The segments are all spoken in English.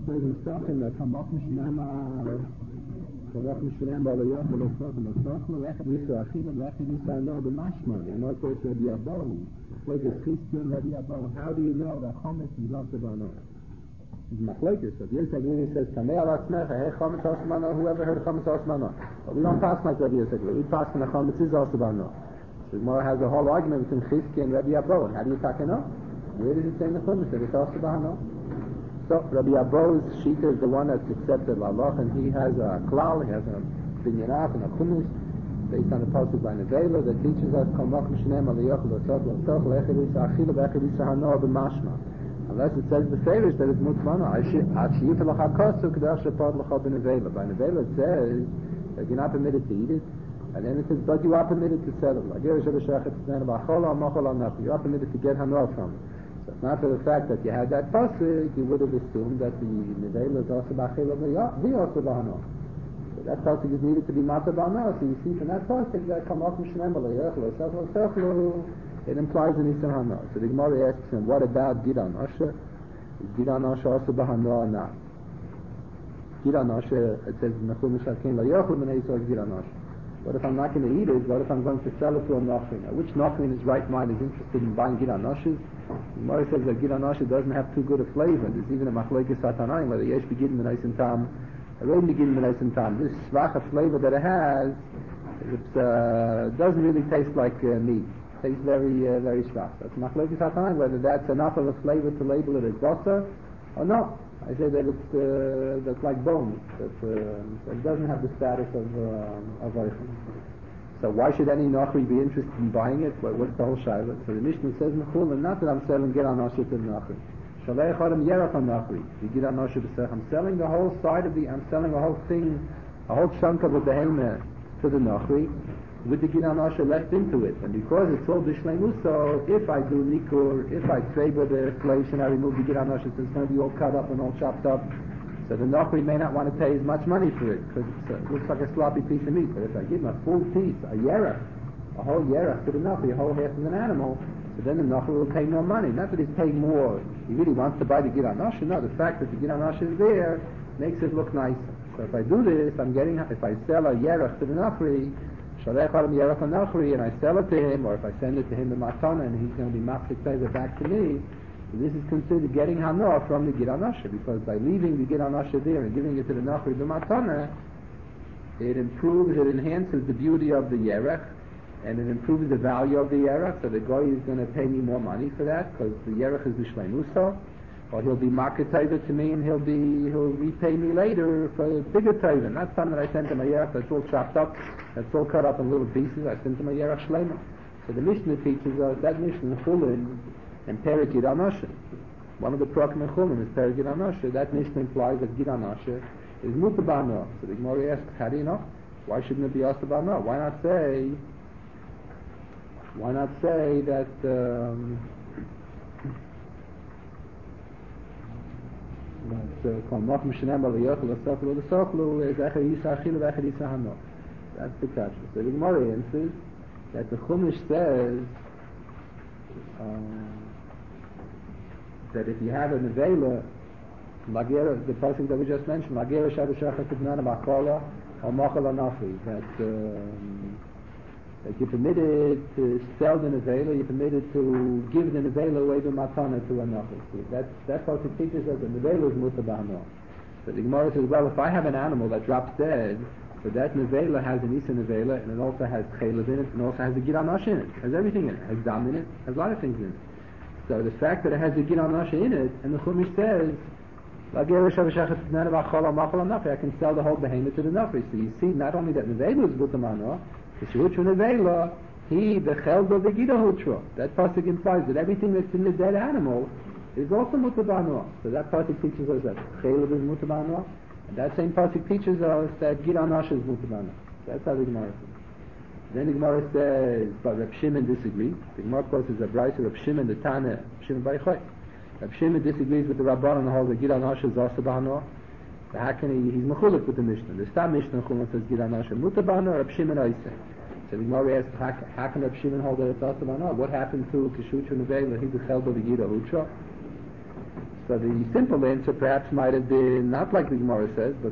says in Stachim that Hamach Mishnama Hamach Mishnama Balayah Velosach Velosach Lech Yisra Achim and Lech Yisra No B'Mashman and what says Rabbi Abahu like a Christian Rabbi Abahu, how do you know that Chometz is also Bano? It's Machlokes. So the Yisrael says Kamei Al Atzmecha Hey Chometz Osmano, whoever heard Chometz Osmano, but we don't pass like Rabbi Yisrael, we pass when the Chometz is also Bano. So the Gemara has a whole argument between Chizki and Rabbi Abahu. How do you take it up? Where does it say in the Chumash that it's also Bano? So Rabbi Abahu's Shita is the one that's accepted Lalach, and he has a klal, he has a binyanach and a chumash based on the pasuk by Nevela that teaches us Kalmach Mishneim Aliyach L'Toch L'Toch L'Echid Yisra Achila B'Echid Yisra Hanoah B'Mashma. Unless it says the Ferish that it's Mutzmana Achiyut L'Chakosu K'dach Shepad L'Chad B'Nevela. By Nevela it says that you're not permitted to eat it, and then it says but you are permitted to sell it. You are permitted to get Hanoah from it. So it's not for the fact that you had that pasuk, you would have assumed that the Nevela is also B'Achila V'Hi also B'Hanoah. That pasuk is needed to be matzah b'ana. So you see from that pasuk that Kamach Mishneim Balayach Velosach it implies an Yisra Hana. So the Gemara asks him, what about Giran Asher? Is Giran Asher also b'Hana or not? Giran Asher, it says in the Chumash Hakein Layachud B'nei Yisrael Giran Asher. What if I'm not going to eat it? What if I'm going to sell it to a Nachri? Now, which Nachri in his right mind is interested in buying Giran Asher? The Gemara says that Giran Asher doesn't have too good a flavor. There's even a Machlokes Satanayim whether Yesh Begin B'nei Tam. This svacha flavor that it has, it doesn't really taste like meat. It tastes very, very strong. That's machlokes hatanayim whether that's enough of a flavor to label it as basar or not. I say that it's that's like bones. It doesn't have the status of oichel. So why should any nachri be interested in buying it? What's the whole shayla? So the Mishnah says in Chulin, not that I'm selling Giran Asher to the nachri. I'm selling the whole side of I'm selling the whole thing, a whole chunk of the behemah to the Nachri with the Giran Asher left into it. And because it's all Bishleimus, so if I do Nikur, if I favor the flesh and I remove the Giran Asher, so it's going to be all cut up and all chopped up. So the Nachri may not want to pay as much money for it because it looks like a sloppy piece of meat. But if I give him a full piece, a whole yerach to the Nachri, a whole half of an animal, so then the Nachri will pay more money. Not that he's paying more. He really wants to buy the Giran Asher. No, the fact that the Giran Asher is there makes it look nicer. So if I do this, if I sell a yerach to the Nachri, Shalech Adam Yerach Nachri, and I sell it to him, or if I send it to him in Matana, and he's going to be mafik it back to me, so this is considered getting Hanoah from the Giran Asher, because by leaving the Giran Asher there and giving it to the Nachri in Matana, it enhances the beauty of the yerach, and it improves the value of the yerach, so the guy is going to pay me more money for that, because the yerach is b'shleimuso, or he'll be market taiva to me, and he'll repay me later for a bigger taiva. Not something that I sent him a yerach that's all chopped up, that's all cut up in little pieces. I sent him a yerach shleima. So the Mishnah teaches us that Mishnah Chulin and Perek Giran Asher. One of the Prakim in Chulin is Perek Giran Asher. That Mishnah implies that Giran Asher is mutabano. So the Gemara asks, how do you know? Why shouldn't it be astabano? Why not say that that's the kasha. So the Gemara answers that the Chumash says that if you have a nevela, the pasuk that we just mentioned, Magera Shadashach Tivnana Makola or Machala Nafi, that you're permitted to sell the nevela, you're permitted to give the nevela away to matana to a nafi. That pasuk teaches us that the nevela is mutabano. So the Gemara says, well, if I have an animal that drops dead, so that nevela has an isa nevela, and it also has chaylev in it, and also has a giran asher in it, it has everything in it, has dam in it, has a lot of things in it. So the fact that it has a giran asher in it, and the Chumash says, I can sell the whole behemoth to the nafri. So you see, not only that nevela is mutamano, the shuchu nevela, the cheldo the gida hutra. That pasuk implies that everything that's in the dead animal is also mutabano. So that pasuk teaches us that cheldo is mutabano, and that same pasuk teaches us that giran asher is mutabano. That's how the Gemara says. Then the Gemara says, but Reb Shimon disagrees. The Gemara quotes as a brayso Reb Shimon the Tana, Shimon Bar Yochai. Reb Shimon disagrees with the Rabban and holds that giran asher is also bahano. So how can he's mechulik with the Mishnah? The Stam Mishnah Chulin says giran asher mutabano, Reb Shimon oiseh. So the Gemara asks, how can Reb Shimon hold that it's also bahano? What happened to Kishuchu Nevela? He's the chelbo the gira hutra. So the simple answer perhaps might have been not like the Gemara says, but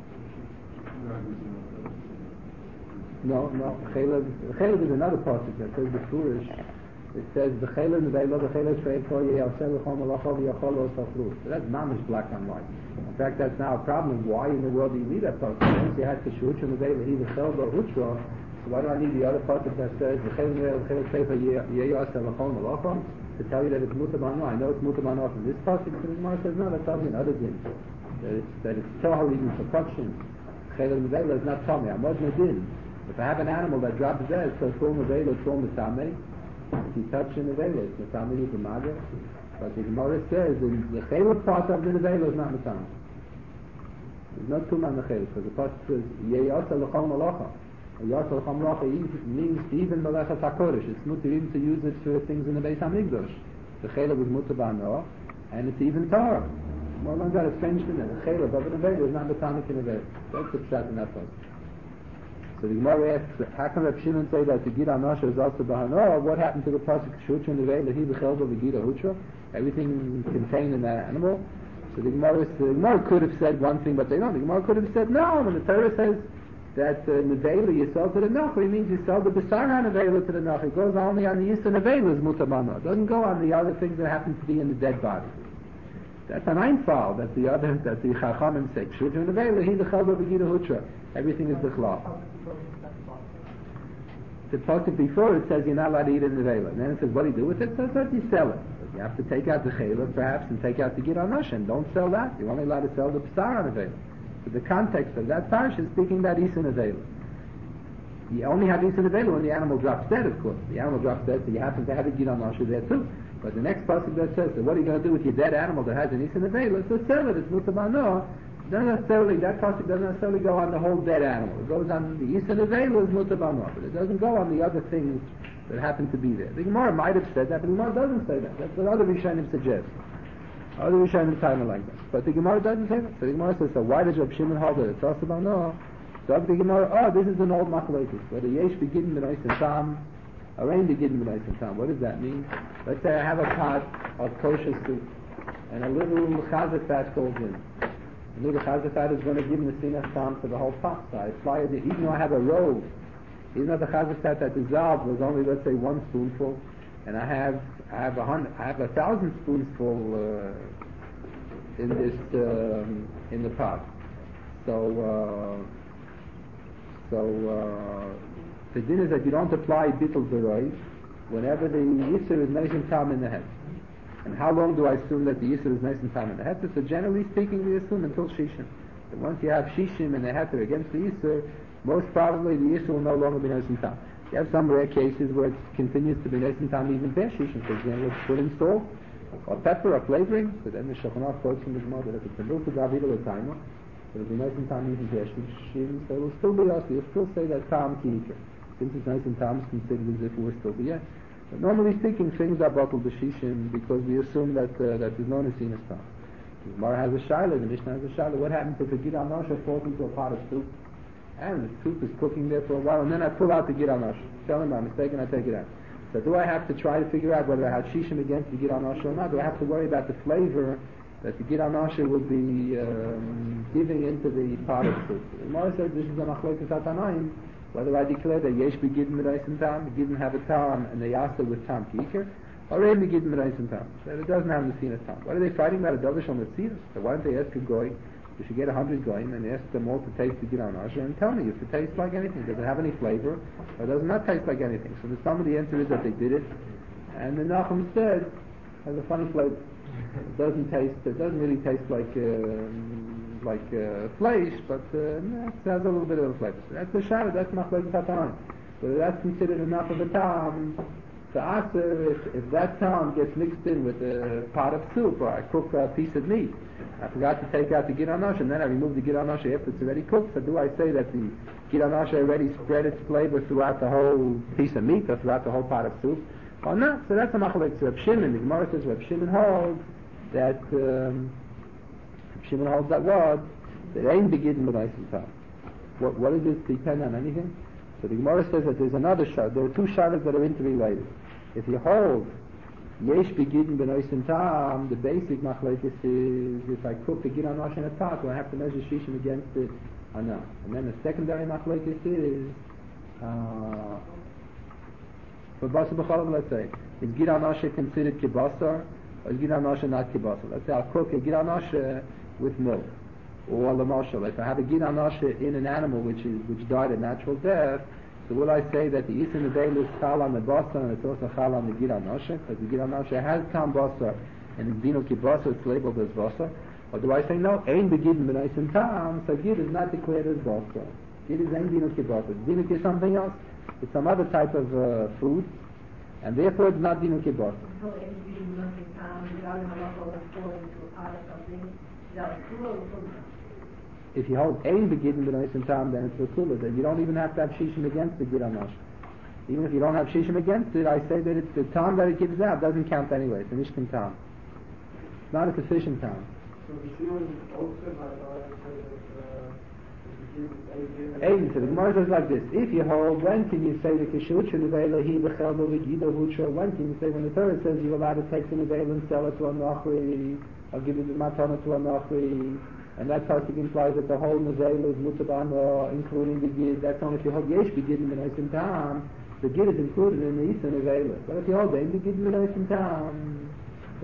no. Chelev is another passage that says the Furish. It says the Chelev Nevela, the Chelev Shreifo Yeyasel L'chol Malacha V'Yachol Lo Safru. So that's mamish black and white. In fact, that's now a problem. Why in the world do you need that passage? Once you had to Shucha Nevela, he the Chelba Hutra. So why do I need the other passage that says the Chelev Nevela, the Chelev Shreifo Yeyasel L'chol Malacha to tell you that it's Mutabano? I know it's Mutabano from this passage, but the Gemara says no. That tells me another thing. That it's Tahar even for touching. Chelev Nevela is not Tomei. Amod Medin. If I have an animal that drops dead, so it's full Nevela, it's full Mitamei. If you touch the Nevela, it's Mitamei with the Maga. But the Gemara says the Chelev part of the Nevela is not Mitamei. There's no Tumah on the Chelev, because the part says Yeyasa L'chol Malacha. Yeyasa L'chol Malacha means even Malachas HaKodesh. It's mutter even to use it for things in the Beis HaMikdash. The Chelev is mutter b'anoah, and it's even Torah. More than that, it's strange to me. The Chelev of the Nevela is not Mitamei in Nevela. That's the pshat in that part. So the Gemara asks, how can Reb Shimon say that the Gira Nasha is also Bahano? What happened to the pasuk Shucha Nevei that he bechelba the Gira Hutra? Everything contained in that animal. So the Gemara could have said one thing, but they don't. The Gemara could have said no. When the Torah says that Nevela you sell to the Nachri, it means you sell the Basara Nevela to the Nachri. It goes only on the Yisa Nevela's Mutamano. It doesn't go on the other things that happen to be in the dead body. That's an Einfall that the Chachamim say. Shucha Nevela he bechelba the Gira Hutra. Everything is Bichlal. The pasuk before it says you're not allowed to eat in the Nevela. And then it says what do you do with it? So you sell it. But you have to take out the Chelev perhaps and take out the Gira Nasha and don't sell that. You're only allowed to sell the Psar Nevela. So the context of that parish is speaking about Isa Nevela. You only have Isa Nevela when the animal drops dead, of course. The animal drops dead, so you happen to have a Gira Nasha there too. But the next pasuk that says, so what are you going to do with your dead animal that has an Isa Nevela? So sell it. It's Mutabano. That pasuk doesn't necessarily go on the whole dead animal. It goes on the Yisa Nevela is Mutabano, but it doesn't go on the other things that happen to be there. The Gemara might have said that, but the Gemara doesn't say that. That's what other Rishonim suggest. Other Rishonim time like that. But the Gemara doesn't say that. So the Gemara says, so why does Reb Shimon hold it? It's also Bano. So the Gemara, this is an old machlokes. Whether Yesh begin b'nois and tam, or ain't begin b'nois and tam. What does that mean? Let's say I have a pot of kosher soup, and a little chazak fat goes in. The little chazafat is going to give Messinas Tam to the whole pot. So I apply it, even though I have a roll, even though the chazafat that dissolved was only, let's say, 1 spoonful, and I have 1,000 spoonsful in the pot. So the din is that you don't apply bittul beroy whenever the yisur is nation tam in the head. And how long do I assume that the Yisur is nice and time in the Heter? So generally speaking, we assume until Shishim. But once you have Shishim in the Heter against the Yisur, most probably the Yisur will no longer be nice and time. You have some rare cases where it continues to be nice and time even past Shishim. For example, it's put in salt, or pepper, or flavoring. So then the Shulchan quotes from the Gemara that if it's a milk to David or Taima, it'll be nice and time even past Shishim. So it will still be us. You'll still say that Tam Kinikah. Since it's nice and time, it's considered as if it were still be yes. But normally speaking, things are bottled b'shishim because we assume that there's no Nesinas Tam. The Gemara has a Shaila, the Mishnah has a Shaila. What happens if the Gira Nasha falls into a pot of soup, and the soup is cooking there for a while, and then I pull out the Gira Nasha? Tell him I'm mistaken, I take it out. So do I have to try to figure out whether I have Shishim against the Gira Nasha or not? Do I have to worry about the flavor that the Gira Nasha will be giving into the pot of soup? The Gemara says this is a machlokes hatanaim. Whether I declare that Yesh begin Merais and Tam, didn't have a Tam, and they asked it with Tam Kiker, or Ray begin Merais and Tam. So it doesn't have Messinas Tam. What are they fighting about a Dovish on Messinas? So why don't they ask a Goy, you should get 100 Goyim, and ask them all to taste the Giran Asher, and tell me if it tastes like anything. Does it have any flavor, or does it not taste like anything? So the sum of the answer is that they did it, and the Nachum said, has a funny flavor. It doesn't really taste like flesh, but it has a little bit of a flavor. So that's the shara, that's machlokes hatam. Whether that's considered enough of a tam to answer if that tam gets mixed in with a pot of soup, or I cook a piece of meat. I forgot to take out the giranash, and then I remove the giranash after it's already cooked. So do I say that the giranash already spread its flavor throughout the whole piece of meat, or throughout the whole pot of soup, or not? So that's a machlokes. Reb Shimon, the Gemara says Reb Shimon holds that Shimon holds that word that ain't begin with ice and tam. What does this depend on anything? So the Gemara says that there's another shad. There are two shadas that are interrelated. If you hold Yesh begidin benoisen tam, the basic machlokes is if I cook the gid anosh in a pot, do I have to measure shishim against it or not? And then the secondary machlokes is for basar b'chalav, let's say, is gid anosh considered kibasar or is gid anosh not kibasar? Let's say I'll cook a gid anosh with milk. Or lamashal, if I have a gid anosh in an animal which died a natural death, so will I say that the Isin Neveil is chal on the basar and it's also chal on the gid anosh? Because the gid anosh has tam basar and it's dino ki basar, it's labeled as basar. Or do I say no? Ein begidin b'noisen tam, so gid is not declared as basar. Gid is ein dino ki basar. Dino ki is something else. It's some other type of food, and therefore it's not dino ki basar. So ein begidin b'noisen tam, the other halacha is falling into a pot or something. Is that a kula or kula? If you hold ein begidin b'noisen tam, then it's a kula. Then you don't even have to have shishim against the gid anosh. Even if you don't have shishim against it, I say that it's the tam that it gives out doesn't count anyway. It's a mishkan tam. It's not a sufficient tam. So the Shimon also So the Gemara says like this: if you hold, when can you say the kishut shenevela he b'chelbo v'gido hutra? When can you say when the Torah says you're allowed to take the nevela and sell it to a nochri, or give it the matana to a nochri, and that pasuk implies that the whole nevela is mutabana, including the gid. That's only if you hold yesh begid in the noisim tam. The gid is included in the isa nevela. But if you hold ein begid in the noisim tam, so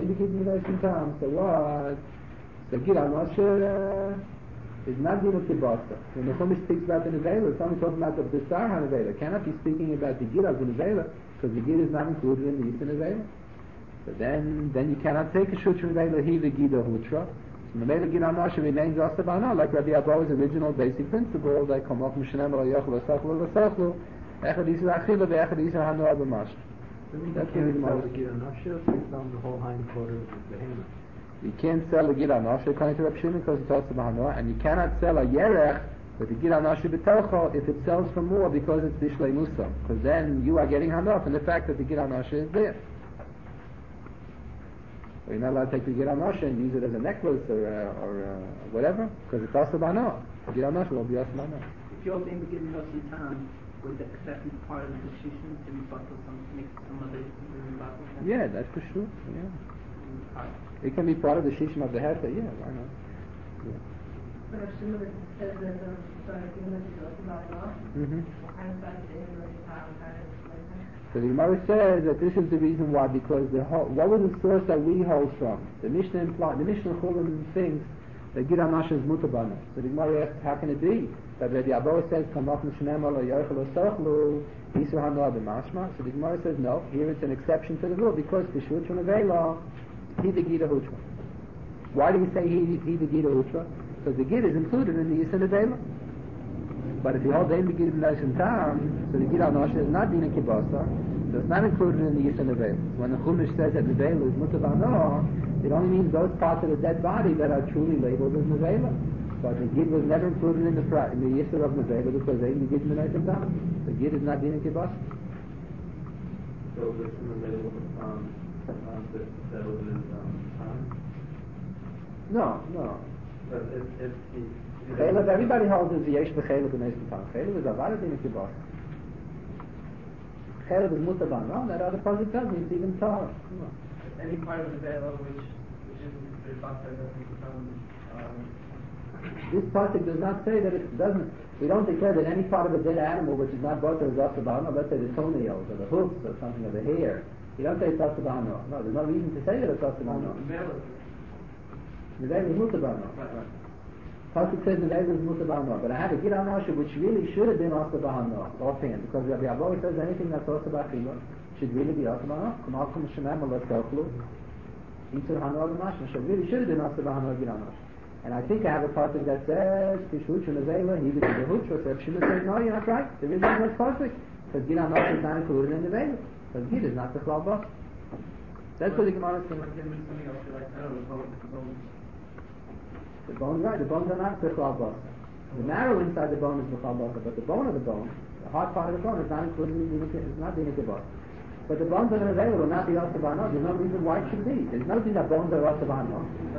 what? The gid anosh is not dino kibasa. When the Chumash speaks about the nevela, it's only talking about the besar ha-nevela. Cannot be speaking about the gid of the nevela, because the gid is not included in the isa nevela. So then you cannot take a shut nevela he the gid of hutra. So the nevela gid anosh remains asabana, like Rabbi Abba's original basic principle, like komach mishanem lo yochel asachlu l'sachlu, echad isa achila ve'echad isa hanoah b'mash. That's the gid anosh, it's on the whole hind quarter of the behemoth. You can't sell a gid anosh according to Reb Shimon because it's also b'hanoah, and you cannot sell a yerech with a gid anosh b'telcho if it sells for more because it's bishlei musa, because then you are getting hanoah from the fact that the gid anosh is there. So you're not allowed to take the gid anosh and use it as a necklace or whatever, because it's also b'hanoah. The gid anosh will be also b'hanoah. If you're in the gid anosh in town, would that be part of the shishim to be bottled some mix some other bottle? Yeah, that's for sure. Yeah. It can be part of the shishim of the heter, yeah, why not? Yeah. But if Shimon says that the human is also not enough, what kind of fact is it really how kind of explain that? So the Gemara says that this is the reason why, because what was the source that we hold from? The Mishnah Chulin thinks that gid anosh is mutabana. So the Gemara asks, how can it be that Rabbi Abba says kamach mishnema lo yochel osachlu isur hanoah b'mashma? So the Gemara says no. Here it's an exception to the rule because kishut shenevela he the gid hutra. Why do you say he the gid hutra? Because the gid is included in the isa nevela. But if you hold ein the gid b'noisen tam, so the gid anosh is not dina kibasa, so it's not included in the isa nevela. When the Chumash says that nevela is mutabana, it only means those parts of the dead body that are truly labeled as nevela. But the gid was never included in the yisur of nevela because ein the gid b'noisen tam. The gid is not dina kibasa. So the nevela that was his time? No. But if Chelev, everybody holds is yesh b'chelev b'noisen tam. Chelev is avada dina kibasa. Chelev is mutabana. That other pasuk doesn't. It's even tar. Any part of the veil which isn't considered bottled doesn't become. This pasuk does not say that it doesn't. We don't declare that any part of a dead animal which is not butter is asabano. Let's say the toenails or the hoofs or something or the hair. You don't say it's asabano. No, there's no reason to say that it's asabano. The veil is mutabano. Pasuk says the veil is mutabano, but I have a gid anosh which really should have been asabano offhand, because Rabbi Abba says anything that's asabachila should really be asabano. Kumalkum shemem alatzoklu isur hanoah b'mashma. So really should have been asabano gid anosh. And I think I have a pasuk that says kishut shenevela he the gid hutra. So Reb Shimon says no, you're not right. There is no such pasuk because gid anosh is not included in the veil. Because gid is not the klal bas. That's what the Gemara is saying. Something else like I don't know the bones. The bones, right? The bones are not the klal bas. The marrow inside the bone is the klal bas, but the bone of the bone, the hard part of the bone, is not included in the is not the bas. But the bones that are available will not be asabano. There's no reason why it should be. There's no reason that bones are asabano.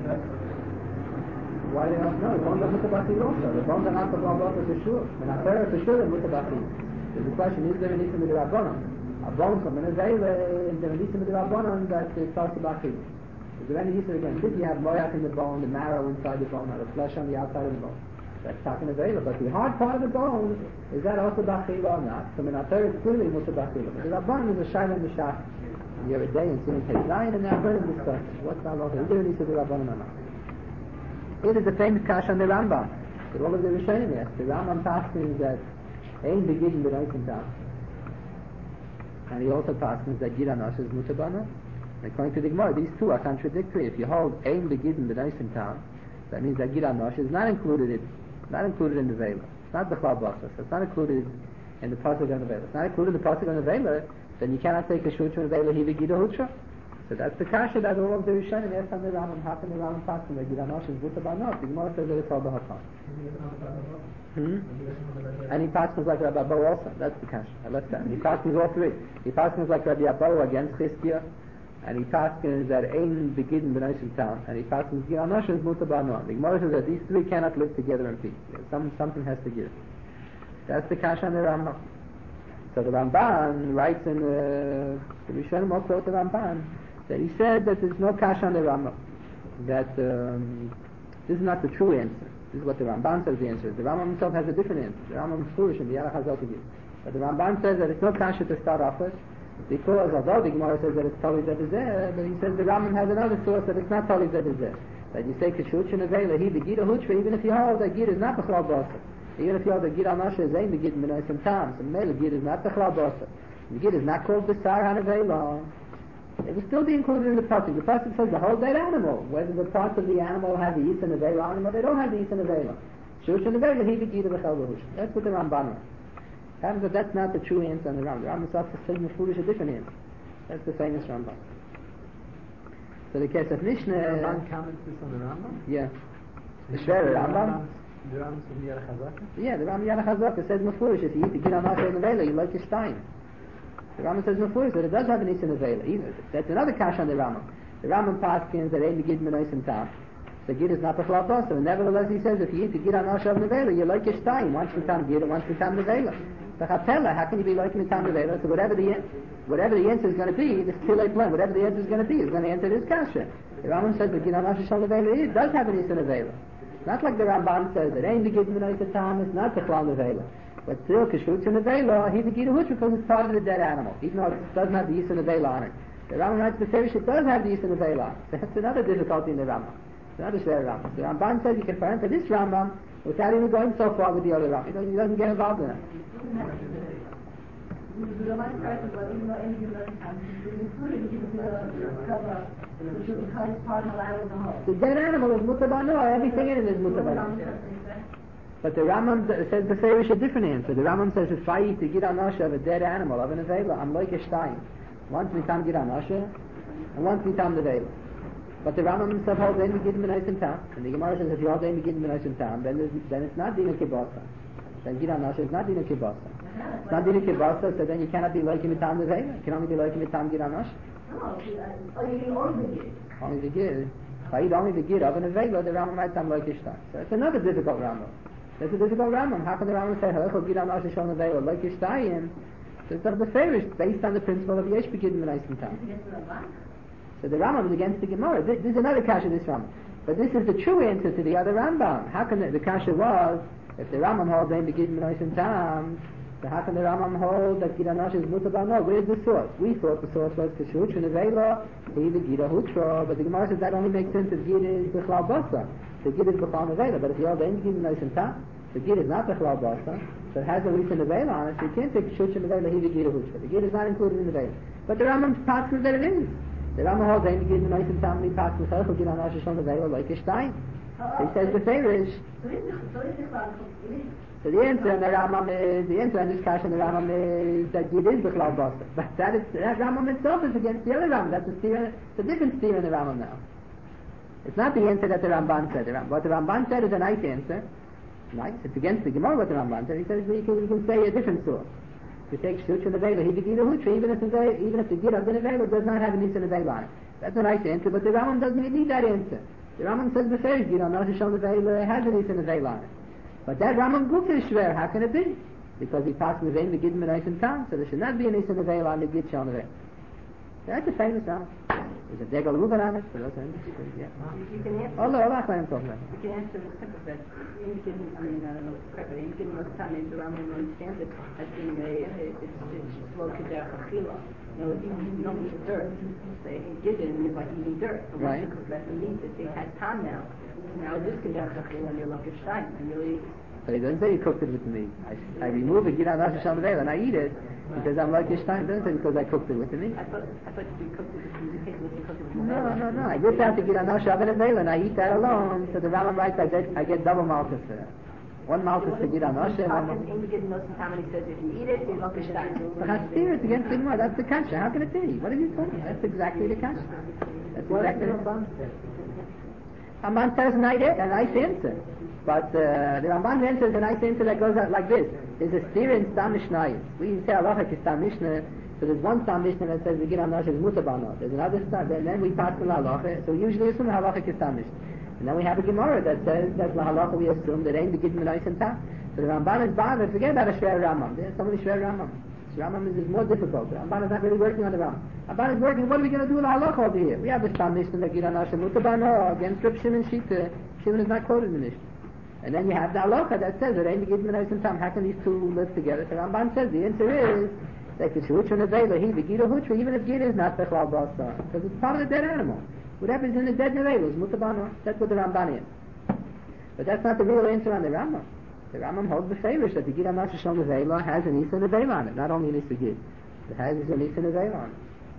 Why they don't know? The bones are mutabati also. The bones are not the klal bas for sure. And after for sure they're mutabati. So the question is there an issue with the rabbanon? a bone from an Avela, and then Nisim of the Rabbanon, that it's also Bachil. Is there any use again? If you have moyak in the bone, the marrow inside the bone, or the flesh on the outside of the bone, that's talking Avela. But the hard part of the bone, is that also Bachil or not? So in our third, it's clearly Mutter Bachil. But the Rabbanon is a Shaila and the Shach. You have a day and see him take Zion, and now we're going to discuss what's the halacha. Is there any use of the Rabbanon or not? It is the famous Kash on the Rambam. But all of the Rishonim, yes. The Rambam passes that Ein begin with Eisentam. And he also passes that Giranosh is Mutabana. According to the Gemara, these two are contradictory. If you hold Ein begin with Eisentam, that means that Giranosh is not included in the Vela. It's not the Chlal Basar. It's not included in the Pasuk on the Vela. It's not included in the Pasuk on the Vela, then you cannot take a Shutra and Vela Hivi Gida Hutra. So that's the kasha that all of the Rishonim asked on the Rambam. How can the Rambam pass from the Giranosh is Mutabana? The Gemara says that it's all the Hakam. And he passes like Rabbi Abba also. That's the kasha. I left that. He passes all three. He passes like Rabbi Abba against Chizkiah, and he passes that Ein begin b'noisim tam, and he passes Giranosh is Mutabana. The Gemara says that these three cannot live together in peace. Something has to give. That's the kasha on the Rambam. So the Ramban writes in the Rishonim all quote the Ramban that he said that there's no kasha on the Rambam, that this is not the true answer. This is what the Ramban says the answer is. The Rambam himself has a different answer. The Rambam is foolish in the Yarach HaZot. But the Ramban says that it's no kasha to start off with, because although the Gemara says that it's totally Zedizeh, but he says the Rambam has another source that it's not totally Zedizeh. That you say Kishuch and Avela, he the Gita Huchra, even if you hold that Gita is not B'chlal Basar. Even if you hold that Gita Nasha is Ein Begid B'noisim Tam, so Mele Gita is not B'chlal Basar. The Gita is not called B'sar HaNavela. It will still be included in the pasuk. The pasuk says the whole dead animal. Whether the parts of the animal have the Yisa Nevela on them or they don't have the Yisa Nevela. Shush and Nevela, he begida b'chal b'hush. That's what the Ramban writes. Happens that that's not the true answer on the Rambam. The Rambam starts to say foolish a different answer. That's the famous Ramban. So the case of Mishnah. The Ramban comments this on the Rambam? Yeah. The Shver Rambam. The Rambam from the Yarach HaZot? Yeah, the Rambam Yarach HaZot says foolish. If you eat the Gida Nasha Nevela, you like your stein. The Rambam says Mefurish that it does have an Issa Nevela. That's another kash on the Rambam. The Rambam paskins that ain't the Gid Menoisim Tam. The Gid is not the Chlal Basar. Nevertheless, he says if you eat the Gid on Ashav Nevela, you like your stein. Once you tam Gid and once you tam Nevela. The Chapela, how can you be liking the tam Nevela? So whatever the answer is going to be, this Tilay Plan, whatever the answer is going to be, is going to answer this kasha. The Rambam says the Gid on Ashav Nevela, it does have an Issa Nevela. Not like the Ramban says that ain't the Gid Menoisim Tam, it's not the Chlal Nevela. But still, Kishutz and Nevela, he's a Gita Huch because it's part of the dead animal, even though it doesn't have the Yisa Nevela on it. The Rambam writes the Ferish, it does have the Yisa Nevela on it. So that's another difficulty in the Rambam. It's another Shver Rambam. The Ramban says you can parental this Rambam without even going so far with the other Rambam. He doesn't get involved in it. The dead animal is Mutabano, everything in it is Mutabano. But the Rambam says the Ferish a different answer. The Rambam says if I eat the Gida Nasha of a dead animal, of an Avela, I'm like a stein. Once we tam Gida Nasha, and once we tam the Avela. But the Rambam himself holds Ein Begid B'noisim Tam. And the Gemara says if you hold Ein Begid B'noisim Tam, then it's not Dina Kibasa. Then Gida Nasha is not Dina Kibasa. It's not Dina Kibasa, so then you cannot be like him in Tam the Avela. You can only be like him in Tam Gida Nasha. Only the Gid. If I eat only the Gid of an Avela, the Rambam writes I'm like a stein. So it's another difficult Rambam. That's a difficult Rambam. How can the Rambam say Halachot Gid Nasha Shal Nevela like Yishtayim? So it's the Ferish based on the principle of Yesh Begid B'noisim Tam. So the Rambam is against the Gemara. This is another kasha this Rambam. But this is the true answer to the other Rambam. How can the kasha was if the Rambam holds Ein Begid B'noisim Tam? So how can the Rambam hold that Gida Nasha is Mutabah? No, where's the source? We thought the source was Kishuch and Nevela, he the Gida Hutra, but the Gemara says that only makes sense if Gida is B'chlal Basar. The Gid is B'chal Nevela, but if you hold the Ein Begid B'noisim Tam, the Gid is not B'chlal Basar, so it has a Risa Nevela on it, so you can't take Shuch and Nevela, he the Gid Hutra. The Gid is not included in the Nevela. But the Rambam passes that it is. The Rambam holds Ein Begid B'noisim Tam, and he passes Halachot Gid Nasha Shal Nevela like a stein. He says the Ferish. So the answer on the Rambam is, the answer on this kasha in the Rambam is that Gid is B'chlal Basar. But that Rambam itself is against the other Rambam. That's a different steer in the Rambam now. It's not the answer that the Ramban said. What the Ramban said is a nice answer. Nice. It's against the Gemara what the Ramban said. He says we can say a different source. You take Shuch and Nevela, he begid a Hutra, even if the Gid of the Nevela does not have an Issa Nevela on it. That's a nice answer, but the Rambam doesn't need that answer. The Rambam says the Ferish Gid on Nasha Shal Nevela has an Issa Nevela on it. But that Rambam Guf is Shver, how can it be? because he passed with Ein Begidin B'Nois and Tam, so there should not be an Issa Nevela on the Gid Shal Nevela. That's a famous Rambam. There's a Degel Ruben on it, for those who understand. Yeah. You can answer. Oh, no, that's what I'm talking about. You can answer the simple that I don't know, correct, but in most times the Rambam understands it as being it's slow kedach achila. You know, you don't eat dirt. They did it and it's like eating dirt. But once you cook that meat, it has time now. Now it is kedach achila and you're like a stein and really. But he doesn't say he cooked it with the meat. I remove it, get out of Shal Nevela, and I eat it. He says I'm like Yishtain. He doesn't say because I cooked it with the meat. I thought you cooked it with the meat. No. I get out to get on Shav and Nevela, and I eat that alone. So the Rambam writes I get double malchus for that. One malchus to get on Shav. In the Gidin Nosen Tam, he says if you eat it, you're like a stein. But Hastir, it's against the Gemara. That's the kasha. How can it be? What are you talking about? That's exactly the kasha. That's exactly the Ramban says. Ramban says a nice answer. But the Ramban answer is a nice answer that goes out like this. There's a steer in Stam Mishnayos. We say halacha is Stam Mishnah. So there's one Stam Mishnah that says the Gid HaNosh is Mutabano. There's another Stam, and then we pass the halacha. So usually assume the halacha is Stam Mishnah. And then we have a Gemara that says that the halacha we assume that ain't the Gid HaNosh and Tam. So the Ramban is bothered. Forget about a Shver Rambam. There's so many Shver Rambam. Rambam is more difficult. The Ramban is not really working on the Rambam. Ramban is working. What are we going to do with the halacha over here? We have a Stam Mishnah that Gid HaNosh is Mutabano against Reb Shimon Shita. Shimon is not quoted in the Mishnah. And then you have the halacha that says that ain't the Gid HaNosh and Tam. How can these two live together? So Ramban says the answer is that the Shutra Nevela, he, the Gida Hutra, even if Gida is not Bechlal Basar, because it's part of the dead animal. Whatever's in the dead Nevela is Mutabano. That's what the Ramban is. But that's not the real answer on the Rambam. The Rambam holds the favorish that the Gid HaNosh Shal Nevela has an Issa Nevela on it, not only an Issa Gid. It has an Issa Nevela on it.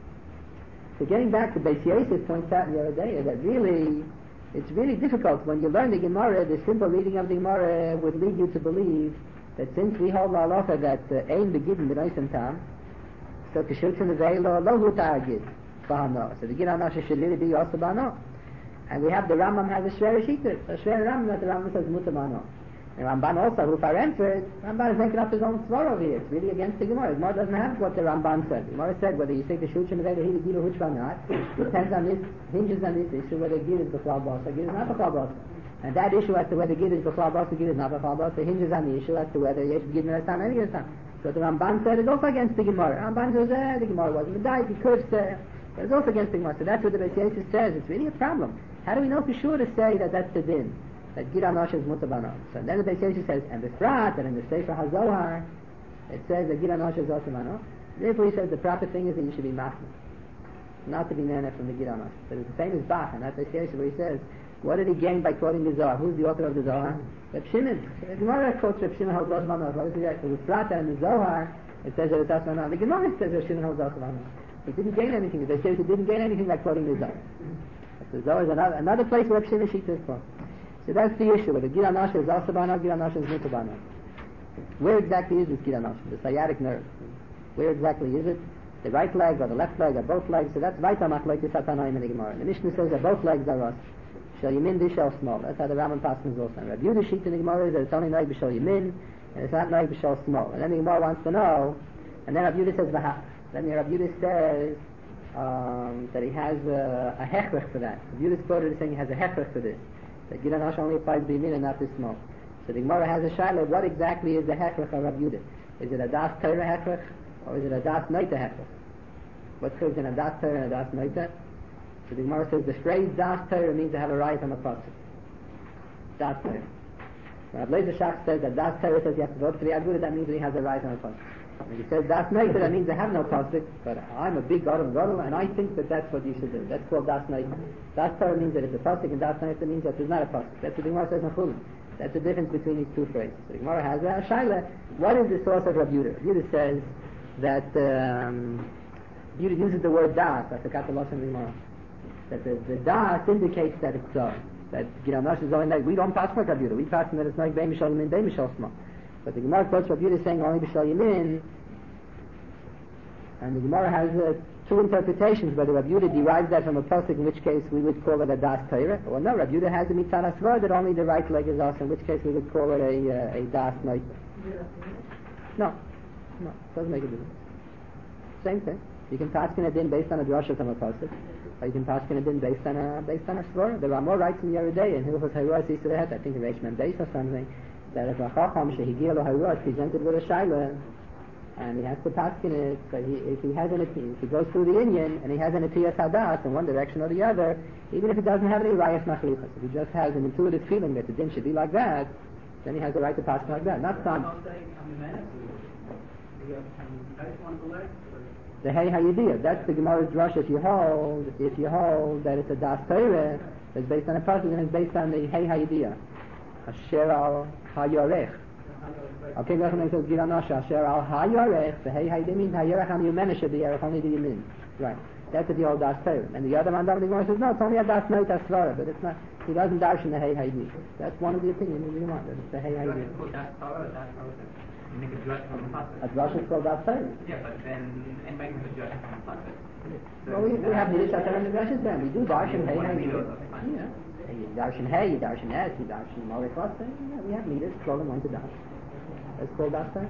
So getting back to Beis Yosef points out the other day that really, it's really difficult when you learn the Gemara, the simple reading of the Gemara would lead you to believe that since we hold the halacha that Ein Begidin B'Nois and Tam, so Kishut Nevela lo hutar Gid B'Hano. So the Gid HaNosh should really be also B'Hano. And we have the Rambam has a Shver Shita, a Shver Rambam that the Rambam says Mutabano. And Ramban also, who Farenford, Ramban is making up his own svar over here. It's really against the Gemara. The Gemara doesn't have what the Ramban said. The Gemara said whether you say the Shuch and the Veda, he the Gila Huch or not, depends on this, hinges on this issue whether Gid is B'Chlal Basar, Gid is not B'Chlal Basar. And that issue as to whether Gid is B'Chlal Basar, Gid is not B'Chlal Basar, hinges on the issue as to whether Yesh Gid B'Nois Tam, any Tam. So the Ramban said it's also against the Gemara. Ramban says, the Gemara wasn't medayik, he could say, but it's also against the Gemara. So that's what the Beis Yosef says. It's really a problem. How do we know for sure to say that that's the din? That Gid HaNosh is Mutabano. So then the Beis Yosef says, and B'frat, and in the Sefer HaZohar, it says that Gid HaNosh is also Mano. Therefore he says the proper thing is that you should be machmir, not to be nana from the Gid HaNosh. So there's the famous Bach, and that's Beis Yosef where he says, what did he gain by quoting the Zohar? Who's the author of the Zohar? Reb Shimon. The Gemara quotes Reb Shimon holds also Mano. What is it? So B'frat, and in the Zohar, it says that it's also Mano. The Gemara says Reb Shimon holds also Mano. He didn't gain anything. The Beis Yosef didn't gain anything by quoting the Zohar. The Zohar is another place where Reb Shimon Shita is from. So that's the issue. Whether Gid HaNosh is also Bano, Gid HaNosh is Mutabano. Where exactly is this Gid HaNosh? The sciatic nerve. Where exactly is it? The right leg or the left leg or both legs? So that's Vaita Machlokes Hatanaim in the Gemara. The Mishnah says that both legs are us. Shel Yamin B'Shel Small. That's how the Rambam passes also. And Rabbi Yehuda Shita in the Gemara is that it's only Noig B'Shel Yamin and it's not Noig B'Shel Small. And then the Gemara wants to know, and then Rabbi Yehuda says V'ha. Then Rabbi Yehuda says that he has a hechrech for that. Rabbi Yehuda is quoted as saying he has a hechrech for this. That Gid HaNosh only applies to Yamin and not to Small. So the Gemara has a shaila, what exactly is the hechrech of Rabbi Yehuda? Is it a das Torah hechrech or is it a das noita hechrech? What's the difference in a das Torah and a das noita? So the Gemara says the phrase das Torah means to have a right on the pasuk. Das Torah. When Rabbi Lezer Shach says that das Torah says you have to vote for the Agudah, that means that he has a right on the pasuk. When he says das noita, that means they have no pasuk, but I'm a big Gadol and I think that that's what you should do. That's called das noita. Das Torah means that it's a pasuk, and das noita means that there's not a pasuk. That's what the Gemara says in Chulin. That's the difference between these two phrases. The Gemara has a shaila. What is the source of Rabbi Yehuda? Rabbi Yehuda says that Yehuda uses the word das. I forgot the lashon of the Gemara. That the das indicates that it's so. That Gid HaNosh is only like we don't pass like Rabbi Yehuda. We pass that it's like Bein B'Shal Yamin, Bein B'Shal Small. But the Gemara quotes Rabbi Yehuda saying only B'Shal Yamin, and the Gemara has two interpretations, whether Rabbi Yehuda derives that from a pasuk, in which case we would call it a das Torah, or no, Rabbi Yehuda has a mitzvah asvar that only the right leg is us, in which case we would call it a das noita. No, doesn't make a difference. Same thing. You can paskin a din based on a drasha from a pasuk, or you can paskin a din based on a svar. There are more rights in the Yeridei, and Hilchos Haruas Yisrael, I think the Reish Mendes or something, that if a Chacham Shehigir Lo Hayra is presented with a Shaila, and he has to paskin it, but if he goes through the Indian and he has an Atiyas Hadas in one direction or the other, even if he doesn't have any Rayas Machlichas, if he just has an intuitive feeling that the din should be like that, then he has the right to paskin like that. Not some. The Hey Hayidiyah, that's the Gemara's drush. If you hold that it's a Das Torah, it's based on a pasuk and it's based on the Hey Hayidiyah, Asher Al Hayorech. Okay, Gachem says Gila Nosha Asher Al Hayorech. The Hey Hayidiyah means Hayorech Am Yumena should be Yerech only the Yamin. Right. That's the old Das Torah. And the other man, the Gemara says no, it's only a Das Noit Asvara, but it's not. He doesn't darshan the Hey Hayidiyah. That's one of the opinions of the Gemara. That it's the Hey Hayidiyah. A drush is called Das Torah. Yeah, but then anybody can do drush from the well, we have Midish Atar and the drushes then. We do darshan Hey Hayidiyah. Yeah. You darshan Hey, you darshan Es, you darshan Moreh Choseh. We have Midish, throw them onto Das. That's called Das Torah.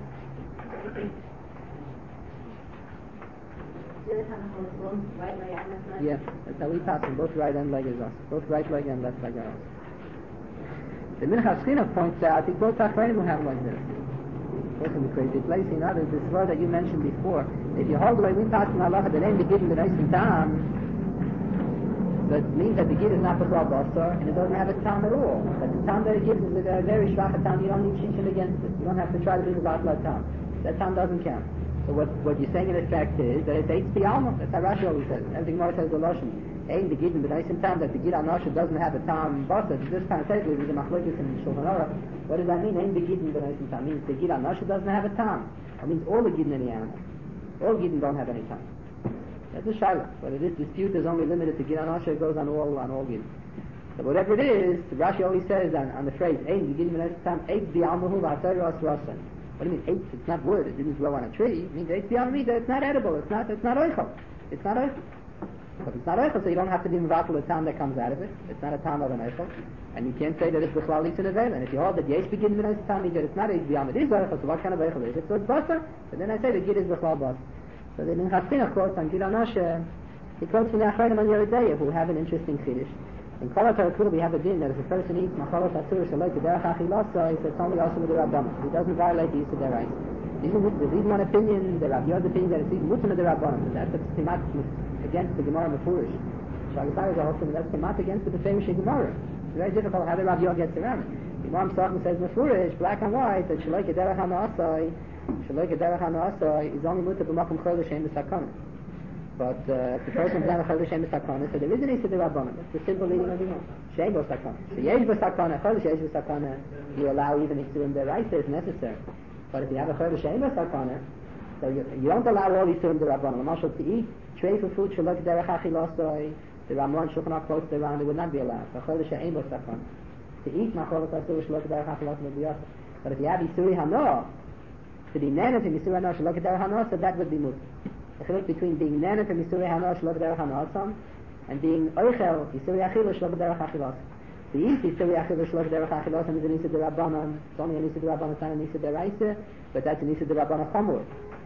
Yeah, that's how we pass them. Both right and leg is us. Both right leg and left leg are us. The Minchas Chinuch points out that both Achronim will have like this. Of course, in the crazy place, in others, this word that you mentioned before. If you hold the way we pass in Allah, the name begins with Eisen Tam, that means that the Gid is not the Basar, and it doesn't have a Tam at all. But the Tam that it gives is a very Shvach Tam, you don't need Shishim against it. You don't have to try to do the Batla Tam. That Tam doesn't count. So what you're saying in effect is that it's Eitz B'Alma. That's how Rashi always says. Everything more says the Lashon. Ein the Gid in the Eisen Tam, that the Gid Anosha doesn't have a Tam Basar. This parenthetically is a Machlokes in Shulchan Aruch. What does that mean? Ein the Gid in the Eisen Tam means the Gid Anosha doesn't have a Tam. It means all the Gid in the animal. All Gidin don't have any Tam. That's a Shaila. Whether this dispute is only limited to Gid Anosha, it goes on all Gidin. So whatever it is, Rashi always says on the phrase Ein the Gid in the Eisen Tam, Eitz B'Almahu V'Asar Ras Rasan. What do you mean? Eitz, it's not wood. It didn't grow on a tree. It means Eitz B'Alma means that it's not edible. It's not oichel. It's not oichel. So if it's not oichel, so you don't have to be mevatel a tam that comes out of it. It's not a tam of an oichel. And you can't say that it's b'chlal lis in a veil. And if you hold that yesh begin with a tam, means that it's not Eitz B'Alma. It is oichel. So what kind of oichel is it? So it's basar. So then I say the Gid is b'chlal basar. So the Minchas Chinuch quotes on Gid Anosha. He quotes from the Achronim on Yeridea, who have an interesting chiddush. In Kol HaTorah we have a din that if a person eats macholot asur shaloi k'derech achilasa, it's only also with the Rabbanon. He doesn't violate the use of their rights. There's even one opinion, the Rav Yod's opinion, that it's even mutzim of the Rabbanon. That's against the Gemara Mefurish. Shagabari is also that's kemat against the famous Gemara. It's very difficult how the Rav Yod gets around it. The Imam Sachim says Mefurish, black and white, that shaloi k'derech ha'na'asai is only mutzim b'makom chol l'shem b'sakana. But if the person is not a chol l'shem b'sakana, so there is an issue of the Rabbanon. That's the simple meaning of the Gemara. Shem b'sakana. So yesh b'sakana, chol l'shem b'sakana, you allow even isurim deraisa if necessary. But if you have a chol l'shem b'sakana, so you don't allow all isurim derabanan. L'mashal to eat tray for food shalok derech achilasoi, the Ramon Shulchan Aruch quotes the Ram, it would not be allowed. So chol l'shem b'sakana. To eat macholot asur shalok derech achilasoi would be also. But if you have isuri hanoah, to be nana from isuri hanoah shalok derech hanoah, so that would be mut. The chiluk between being nana from isuri hanoah shalok derech hanoah and being oichel isuri achil shalok derech achilasoi. The eat isuri achil shalok derech achilasoi is an issue derabanan. It's only an issue derabanan, it's not an issue deraisa, but that's an issue derabanan chamor.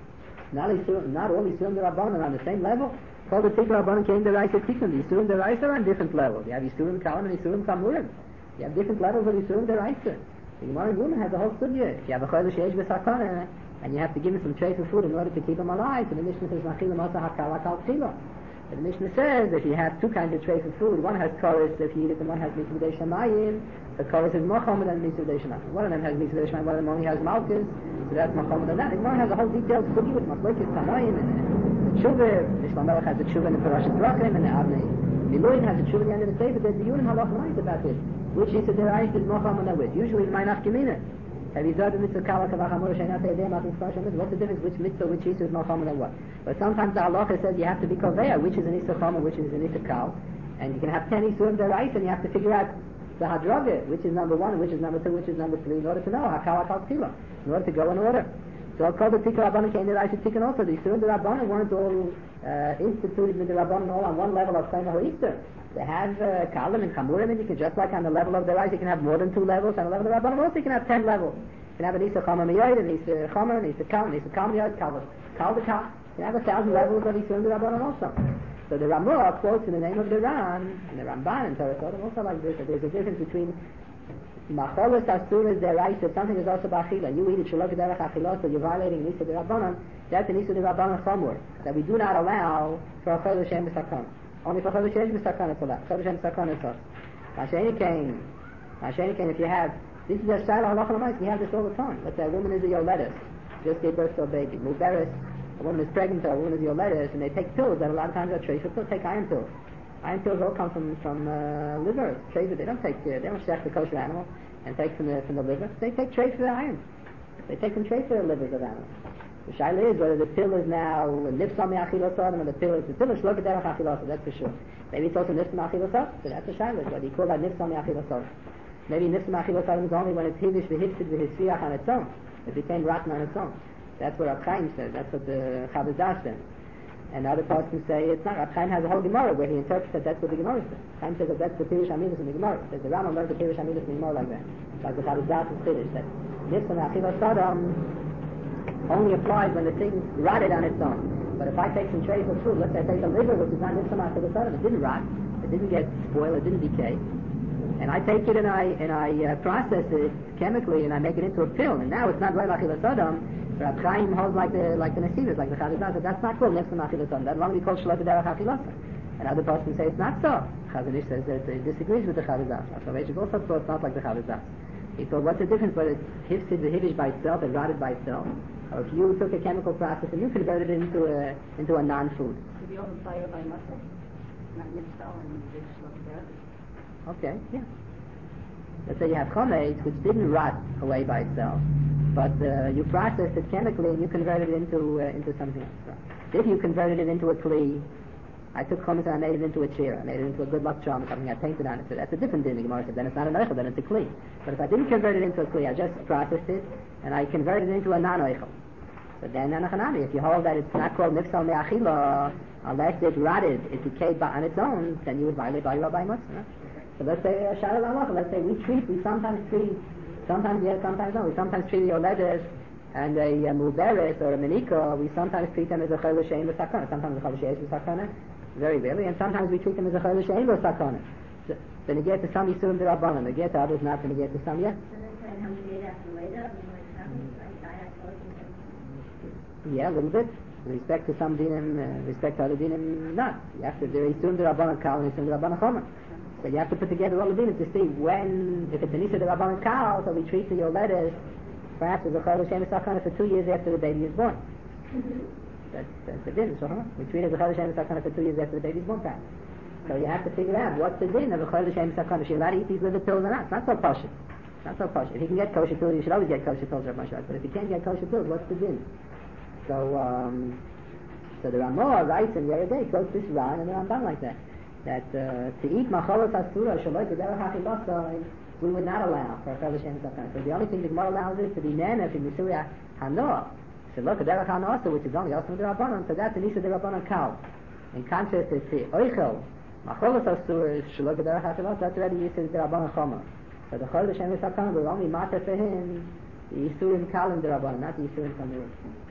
Not all isurim derabanan on the same level. All the tikkur rabbanan came deraisa tikkun. The isurim deraisa are on different levels. You have isurim kalam and isurim chamurim. You have different levels of isurim deraisa. The Gemara Yuma has a whole sugya. If you have a chodesh yesh b'sakana, and you have to give him some tray for food in order to keep him alive, so the Mishnah says nachila masa hakal hakal tchila. The Mishnah says if you have two kinds of tray for food, one has chorus if you eat it, and one has mitzvah shamayim. The chorus is more common than mitzvah shamayim. One of them has mitzvah shamayim, one of them only has malchus, so that's more common than that. The Gemara has a whole detailed sugya with machlokes tamayim and the tshuva. The Shlomo Melech has the tshuva in the Parashat Drachim, and the Avnei Miluim has the tshuva at the end of the day, but there's the Yunim halach lines about this. Which is the derived is more common than which. Usually in my nafkamina. Have you done the mitzvah kala kavachamur sheinat eidem atin spashim? What's the difference which mitzvah, which issue is more common than what? But sometimes the halacha says you have to be koveya, which is an issue common, which is an issue kal, and you can have 10 isurim derived, and you have to figure out the hadraga, which is number 1, which is number 2, which is number 3, in order to know hakal hakal tila, in order to go in order. So I'll call the tikkur rabbanon came the derived tikkun also. The isurim rabbanon weren't all instituted with the rabbanon all on one level of same Easter. They have kalim and chamurim, and you can just like on the level of the rice, you can have more than 2 levels. On the level of the rabbanon also, you can have 10 levels. You can have an isa chamer miyoid, an isa chamer, an isa kal, an isa kal miyoid, kal the kal. You can have 1,000 levels of isa in the rabbanon also. So the Ramah quotes in the name of the Ran and the Ramban and Torah Sodom also like this. That there's a difference between Macholas asur is deraisa. Something is also b'achila. You eat it shalok derech achila, so you're violating nisa derabbanan. That's a nisa derabbanan chomor that we do not allow for a chol l'shem b'sakon. Only for chol l'shem b'sakon it's allowed. Chol l'shem b'sakon it's allowed. Masheni came. If you have, this is a shaila halacha l'mais. We have this all the time. Let's say a woman is a yoledes, just gave birth to a baby. Muberes, a woman is pregnant or a woman is yoledes, and they take pills that a lot of times are trace. They'll take iron pills. Iron pills all come from liver. Trace. They don't shech the kosher animal and take from the liver. They take trace for the iron. They take from trace for the livers of animals. The shaila is whether the pill is now nifsam me'achilas or the pill is shlok derech achilas. That's for sure. Maybe it's also nifsam me'achilas, so that's a shaila. Whether you call that nifsam me'achilas. Maybe nifsam me'achilas is only when it's hivish v'hipsid v'hisriach on its own. It became rotten on its own. That's what Rab Chaim says. That's what the Chavazah says. And other parts can say it's not. Rab Chaim has a whole Gemara where he interprets that that's what the Gemara says. Chaim says that that's the Pirush Hamidus in the Gemara. Says the Rambam learns the Pirush Hamidus in the Gemara like that. Like the Chavazah is finished. That nifsam me'achilas only applies when the thing rotted on its own. But if I take some trace of food, let's say I take a liver which is not nifsam me'achilas, it didn't rot, it didn't get spoiled, it didn't decay. And I take it and I process it chemically and I make it into a pill. And now it's not right achilas adam. Rab Chaim holds like the Nesivas, like the Chazanish. That's not called nifsam achilas adam. That long be called shlok derech achilas. And other persons say it's not so. Chazanish says that he disagrees with the Chazanish. So Reish also thought it's not like the Chazanish. He thought, what's the difference whether it's hifsid v'hivish by itself and rotted by itself, or if you took a chemical process and you converted it into a non-food? Could you also fire by muscle? Not nifsal and just shlok derech. Okay, yeah. Let's say you have chometz, which didn't rot away by itself, but you processed it chemically and you converted it into something else. If you converted it into a kli, I took chometz and I made it into a chair, I made it into a good luck charm, something I painted on it, so that's a different thing. The Gemara said, then it's not an oichel, then it's a kli. But if I didn't convert it into a kli, I just processed it and I converted it into a non-oichel. But then anachanami, if you hold that it's not called nifsal me'achila, unless it rotted, it decayed on its own, then you would violate by Rabbi Mutzah. So let's say Shalal Halacha, let's say we sometimes treat, sometimes yes, sometimes no. We sometimes treat the Yoledes and a Muberes or a Meniko, we sometimes treat them as a Chol L'Shein V'Sakana. Sometimes a Chol L'Shein V'Sakana, very rarely, and sometimes we treat them as a Chol L'Shein V'Sakana. So they get to some Yisurim D'Rabbanan, they get to others not, and they get to some yes. Yeah, a little bit. With respect to some dinim, respect to other dinim, not. You have to do Yisurim D'Rabbanan Kal and Yisurim D'Rabbanan Chomer. So you have to put together all the dinim to see when, if it's an Issa D'Rabbanan Kal, so we treat the Yoledes perhaps as a Chol L'Shem V'Sakana for 2 years after the baby is born. That's the din, so we treat it as a Chol L'Shem V'Sakana for 2 years after the baby is born perhaps. So you have to figure out what's the din of a Chol L'Shem V'Sakana. Is she allowed to eat these liver pills or not? It's not so posh. Not so posh. If he can get kosher pills, you should always get kosher pills, Rav Moshe. But if you can't get kosher pills, what's the din? So the Ramah writes in the other day, quotes this Ran and the Ramban like that. That to eat macholos asura shaloi k'derech achilasai we would not allow for a Chol L'Shem V'Sakana. So the only thing the Gemara allows is to be nana to Nisui Hanoah. Shaloi k'derech hanoah, which is only also the Rabbanon. So that's an Issa the Rabbanon Kal. In contrast, it's the oichel macholos asura shaloi k'derech achilasai. That's already Issa the Rabbanon Chomer. So the Chol L'Shem V'Sakana will only matter for him the Yisurim Kal in the Rabbanon, not the Yisurim Chomer.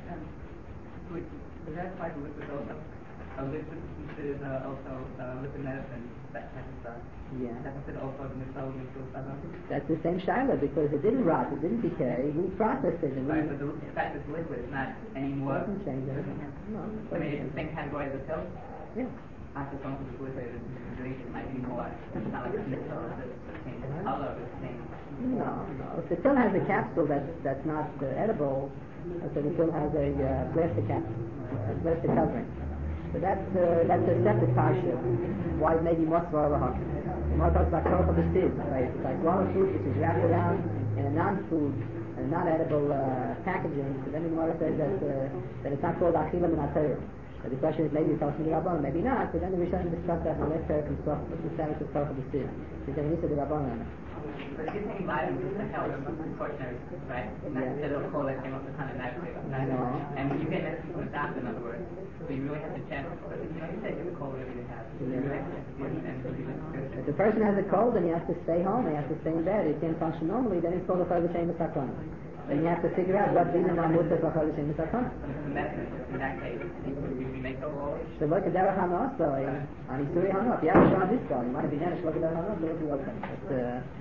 Does that apply to liquid also? Liquid is also liquid medicine, that type of stuff. Yeah. That's considered also nifsal. That's the same shaila because it didn't rot, it didn't decay. We processed it. And right, but the fact it's liquid is not anymore. Doesn't change anything. No. I mean, it's the same category as a pill. Yeah. After someone who's liquid, the drink might be more. It's not like a nifsal. It's the same color, it's the same. No. If the pill has a capsule that's not edible, so the pill has a plastic capsule, plastic covering. So that's a separate parsha. Why maybe more svara. More talks about korcha b'sid. It's like swallow food which is wrapped around in a non-food and non-edible packaging. So then the Gemara says that it's not called achila min ha'torah. So the question is maybe it's also the Rabbanon, maybe not. So then the Rishonim discuss that in the last parak and stuff. What's the status of korcha b'sid? Is there an issa the Rabbanon? But if you're taking vitamins, it's a health, unfortunately, right? Instead of cola, it came up with kind of naturally. And when you get medicine from a doctor, in other words, so you really have to check. But if you take the cold, whatever you have, you really have to check. If the person has a cold, then he has to stay home, he has to stay in bed, he can't function normally, then it's called a Chol L'Shem V'Sakana. Then you have to figure out what dinim are mutar for Chol L'Shem V'Sakana. In that case, we make the law. So look at Derech Hanoah, on Yisuri Hanoah. If you have a shot this guy, you might be Nanish, look at Derech Hanoah, so it'll be okay.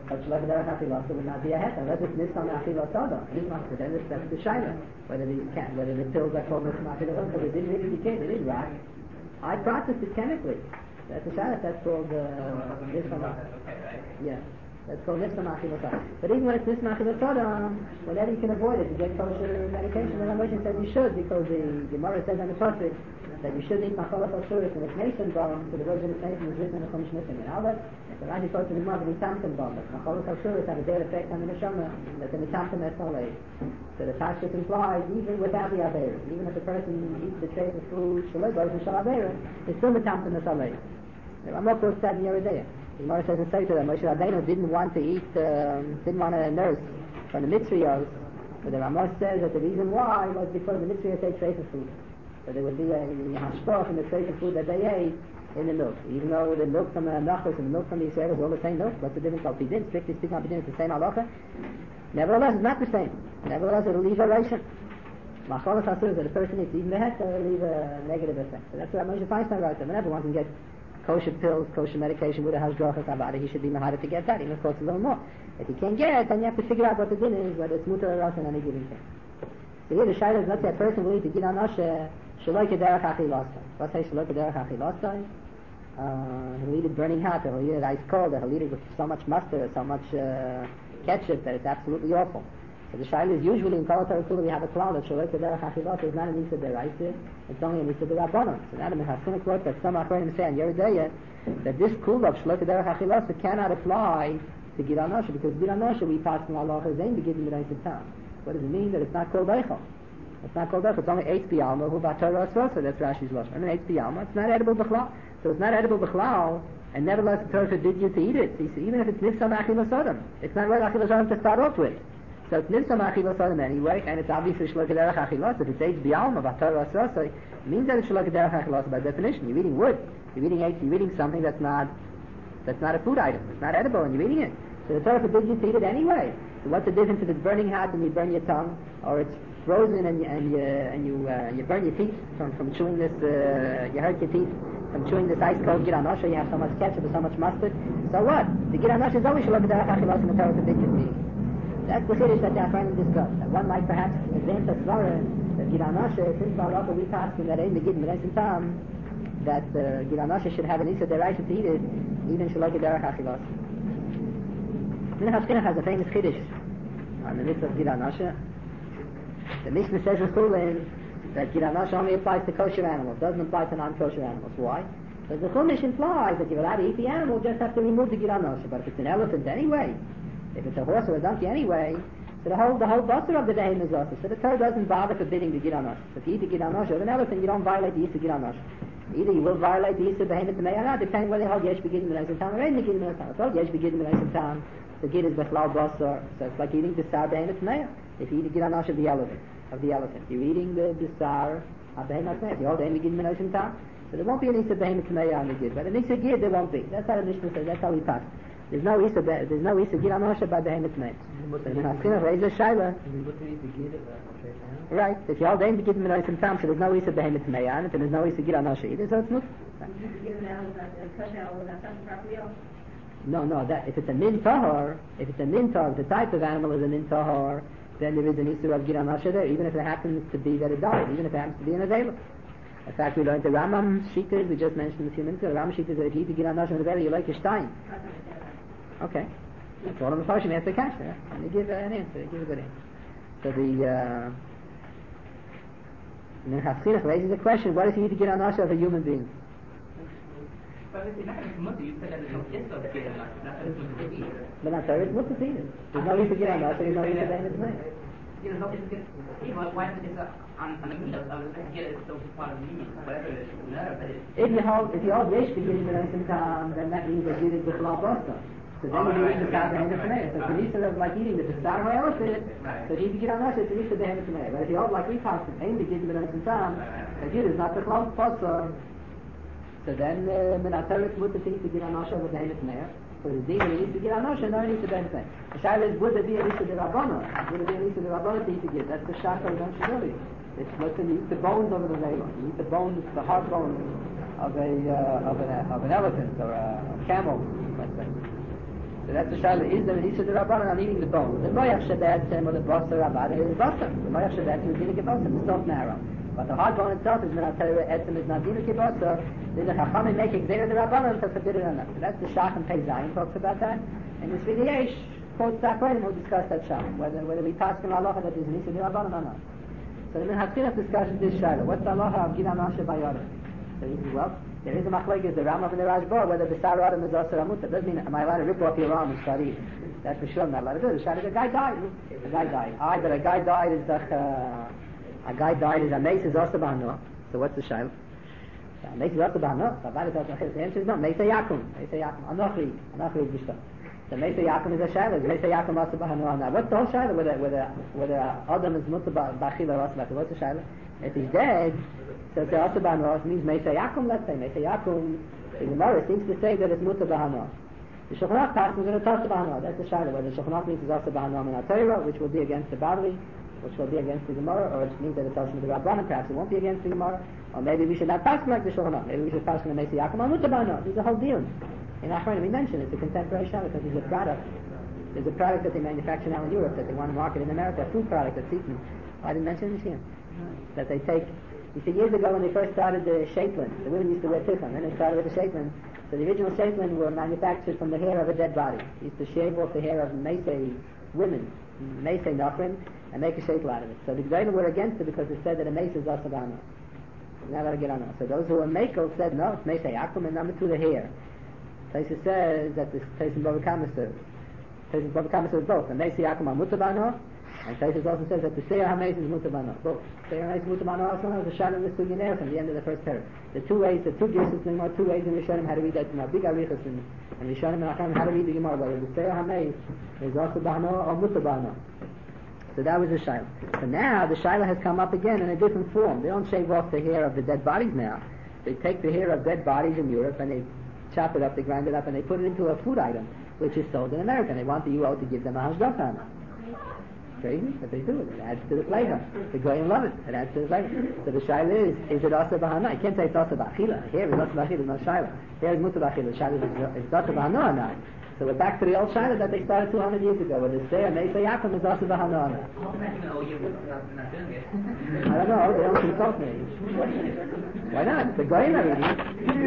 But Shloka Derech Achilas would not be a heter, unless it's Nissan Achilas Adam. Then that's the Shaila, whether the pills are called Nissan Achilas Adam, because it didn't really decay, it is right. I processed it chemically. That's the Shaila, that's called Nissan Achilas. Yeah. That's called Nissamach Ilasad. But even when it's Nissamach Ilasad, whenever you can avoid it, you get kosher medication, then Ramoshin says you should, because the Gemara says on the Pasuk that you should eat Macholas Asuris and it's Nation Bomb, so the word Nation is written in the Chumash Missing. And all that, the Rashi quotes in the Gemara, the Nitamtim Bomb, that Macholas Asuris have a bad effect on the Neshama, that the Nitamtim Esolei. So the Pashtus implies, even without the Aveira, even if a person eats the trace of food, Shaloi goes and Shal Aveira, it's still Nitamtim Esolei. I'm not quotes that in Yeridea. The Gemara says in Sefer that Moshe Rabbeinu didn't want to nurse from the Mitzrayos, but the Ramos says that the reason why was because the Mitzrayos ate trace of food. So there would be a hashpah from the trace of food that they ate in the milk. Even though the milk from the Nachos and the milk from the Yisrael is all the same milk, what's the difference? Al-Pidin, strictly speaking, Al-Pidin is the same halacha. Nevertheless, it's not the same. Nevertheless, it'll leave a ration. Macholas Asur, that a person eats, even the het, it'll leave a negative effect. So that's what Moshe Feinstein writes. Whenever one can get kosher pills, kosher medication with a hashgacha avada, he should be mahara to get that, even if it costs a little more. If he can't get it, then you have to figure out what the din is, whether it's mutar or ras in any given thing. So here the shayla is, let's say a person will eat to get on asher, shaloi kederach achilasai. Let's say shaloi kederach achilasai. He'll eat it burning hot, or he'll eat it ice cold, or he'll eat it with so much mustard, so much ketchup that it's absolutely awful. So the shayla is usually in Kol HaTorah we have a cloud that shaloi kederach achilasai is not an isa deraisa, it's only an isa derabbanan. So now the Mechasinik quote that some Achronim say on Yeridea that this kul of shaloi kederach achilasai cannot apply to Giran Nosha, because Giran Nosha we pass from Allah Chazain to give him the right time. What does it mean? That it's not called Eichel. It's not called Eichel. It's only Eitz B'Alma who B'Torah Asrosa. That's Rashi's Lashon. I mean, Eitz B'Alma. It's not edible B'Chlal. So it's not edible B'Chlal, and nevertheless the Torah forbid you to eat it. So even if it's Nifsam Achilas Adam, it's not right Achilas Adam to start off with. So it's Nifsam Achilas Adam anyway, and it's obviously Shalok Derech Achilas. If it's Eitz B'Alma B'Torah Asrosa, it means that it's Shalok Derech Achilas by definition. You're eating wood. You're eating something that's not a food item. It's not edible, and you're eating it. So the Torah forbids you to eat it anyway. So what's the difference if it's burning hot and you burn your tongue, or it's frozen and you burn your teeth from chewing this, you hurt your teeth from chewing this ice cold Giran Nosha, you have so much ketchup or so much mustard. So what? The Giran Nosha is always Shalom Kederach Achilas and the Torah forbids you to eat. That's the chiddush that the Achronim discussed. That one might perhaps advance a svara that Giran Nosha, since Ba'alach we passed in that Ein Megid Menes and Tam, that Giran Nosha should have an Issa Deraisa to eat it, even Shalom Kederach Achilas. Minchas Chinuch has a famous chiddush on the mitzvah of Giran Nosha. The Mishnah says in Chulin that Giran Nosha only applies to kosher animals, doesn't apply to non-kosher animals. Why? Because the Chumash implies that you're allowed to eat the animal, just have to remove the Giran Nosha. But if it's an elephant anyway, if it's a horse or a donkey anyway, so the whole butter of the behem is also. So the Torah doesn't bother forbidding the Giran Nosha. So if you eat the Giran Nosha of an elephant, you don't violate the Yisur Giran Nosha. Either you will violate the Yisur behem at the Meyana, depending whether they hold Yesh Begid Menes and Tam or Ein Begid Menes and Tam. If hold Yesh Begid Menes and Tam, the gid is bechlal basar, so it's like eating the sar behemoth meya. If you eat the Giran Nosha of the elephant, you're eating the sar behemoth meya. You hold Ein Begid Menes and Tam, so there won't be an isa behemoth meya on the gid, but an isa gid there won't be. That's how the Mishnah says. That's how we pass. There's no isa Giran Nosha by behemoth meya. So the Mechasinik raises a shayla. Right. If you hold Ein Begid Menes and Tam, so there's no isa behemoth meya, and if there's no isa Giran Nosha either, so it's not. No, that if it's a min tahor, the type of animal is a min tahor, then there is an issue of Giran Nosha there, even if it happens to be that it died, even if it happens to be an available. In fact, we learned the Rambam Shitas, we just mentioned a few minutes ago, the Rambam Shitas that if you eat the Giran Nosha in the belly, you like a stein. Okay. That's all of the Mepharshim has to catch there. And they give an answer, they give a good answer. So the Minchas Chinuch raises the question, what if you eat the Giran Nosha of a human being? But if you're not going to you said that there's no issue of Giran Nosha, not that it's mutter to eat it. But not there, it's mutter to eat it. There's no issue of Giran Nosha, there's no issue of behemoth meya. There's no issue of why is it on the meat of the get it so part of the meat, whatever it is, but if you hold Yesh Begid Menes and Tam, then that means that you did bechlal basar. So then you're eating the sar behemoth meya. So it's an issue of like eating the sar elephant, so if you eat the Giran Nosha, it's an issue of behemoth meya. But if you hold like we pass it, Ein Begid Menes and Tam, the gid is not bechlal basar. So then, min ataret mutter to eat the Giran Nosha of the behemoth meya. So the din when you eat the Giran Nosha, no need to behemoth meya. The shaila is, would there be an issue of the Rabbana? Would there be an issue of the Rabbana to eat the gid? That's the shaka we mentioned earlier. It's like you eat the bones of the Neilah. You eat the bones, the hard bones of an elephant or a camel, let's say. So that's the shaila. Is there an issa d'Rabbanan on eating the bone? The moyach shebetzem or the basa rabbanan is basa. The moyach shebetzem is dina kibasa. It's soft marrow. But the hard bone itself is not etzem is not dina kibasa. Then the chachamim make exer d'Rabbanan to forbid it or not. So that's the shach and Pei Zayin talks about that. And this video Yesh quotes that way, and we'll discuss that shach. Whether we pass in halacha that there's an issa d'Rabbanan or not. So the Minhaskinah discusses this shaila. What's the halacha of Ginan Asher Bayada? So he says, well, there is a machlekes, the Rambam and the Rashba, whether the Sar Adam is also Ramut. That doesn't mean, am I allowed to rip off your arm and start eating? That's for sure I'm not allowed to do it. The guy died. A guy died. But a guy died is a mace is also Bahano. So what's the shaila? A mace is also Bahano. The answer is no. Mace Yakum. Anochri Bishta. The Mesa Yakum is a shaila. The Mesa Yakum also Bahano. Now what's the whole shaila? Whether Adam is Mutta Bachila or also what's the shaila? If he's dead, so the also Bahano means Mesa Yakum, let's say. Mesa Yakum, the Gemara seems to say that it's Mutta Bahano. The Shulchan Aruch Tashma is going to talk about Bahano. That's the shaila. Whether the Shulchan Aruch means it's also Bahano in Torah, which will be against the Bavli, which will be against the Gemara, or it means that it's also the Rabbanan, perhaps it won't be against the Gemara, or maybe we should not pass like the Shulchan Aruch. Maybe we should pass the Mesa Yakum on Mutta Bahano. There's a whole deal. In Achronim we mentioned it's a contemporary shaila because there's a product that they manufacture now in Europe that they want to market in America, a food product that's eaten. I didn't mention this here. That they take, you see, years ago when they first started the shapelin, the women used to wear tikkun, then they started with the shapelin. So the original shapelin were manufactured from the hair of a dead body. They used to shave off the hair of Meisei women, Meisei Nachrim, and make a shapel out of it. So the Gedolim were against it because it said that a mace is also Bahano. Now let get on it. So those who were Mekel said no, it's Meisei Yakum, and number two, the hair. Taisa says that this Taisa Bava Kama says both. The Meisei Yakum are Mutta Bahano, and Taisa also says that the Seir HaMeis is Mutta Bahano. Both. Seir HaMeis is Mutta Bahano also has a shot in the Suginair from the end of the first paragraph. The two ways in Rishonim how to read that, big arichas and Rishonim and Achronim how to read the Gemara, whether the Seir HaMeis is also Bahano or Mutta Bahano. So that was the shaila. So now the shaila has come up again in a different form. They don't shave off the hair of the dead bodies now. They take the hair of dead bodies in Europe and they chop it up, they grind it up, and they put it into a food item, which is sold in America. And they want the UO to give them a hashgacha on it. Crazy, but they do it. It adds to the flavor. The goyim love it. It adds to the flavor. So the shaila is it also bahana? I can't say it's also bachila. Here is also bachila, no shaila. Here is muta bachila. The shaila is also bahana or not? So we're back to the old shaila that they started 200 years ago, where they say Meisei Yakum is also bahana or not. I don't know. They don't consult me. Why not? The goyim are eating.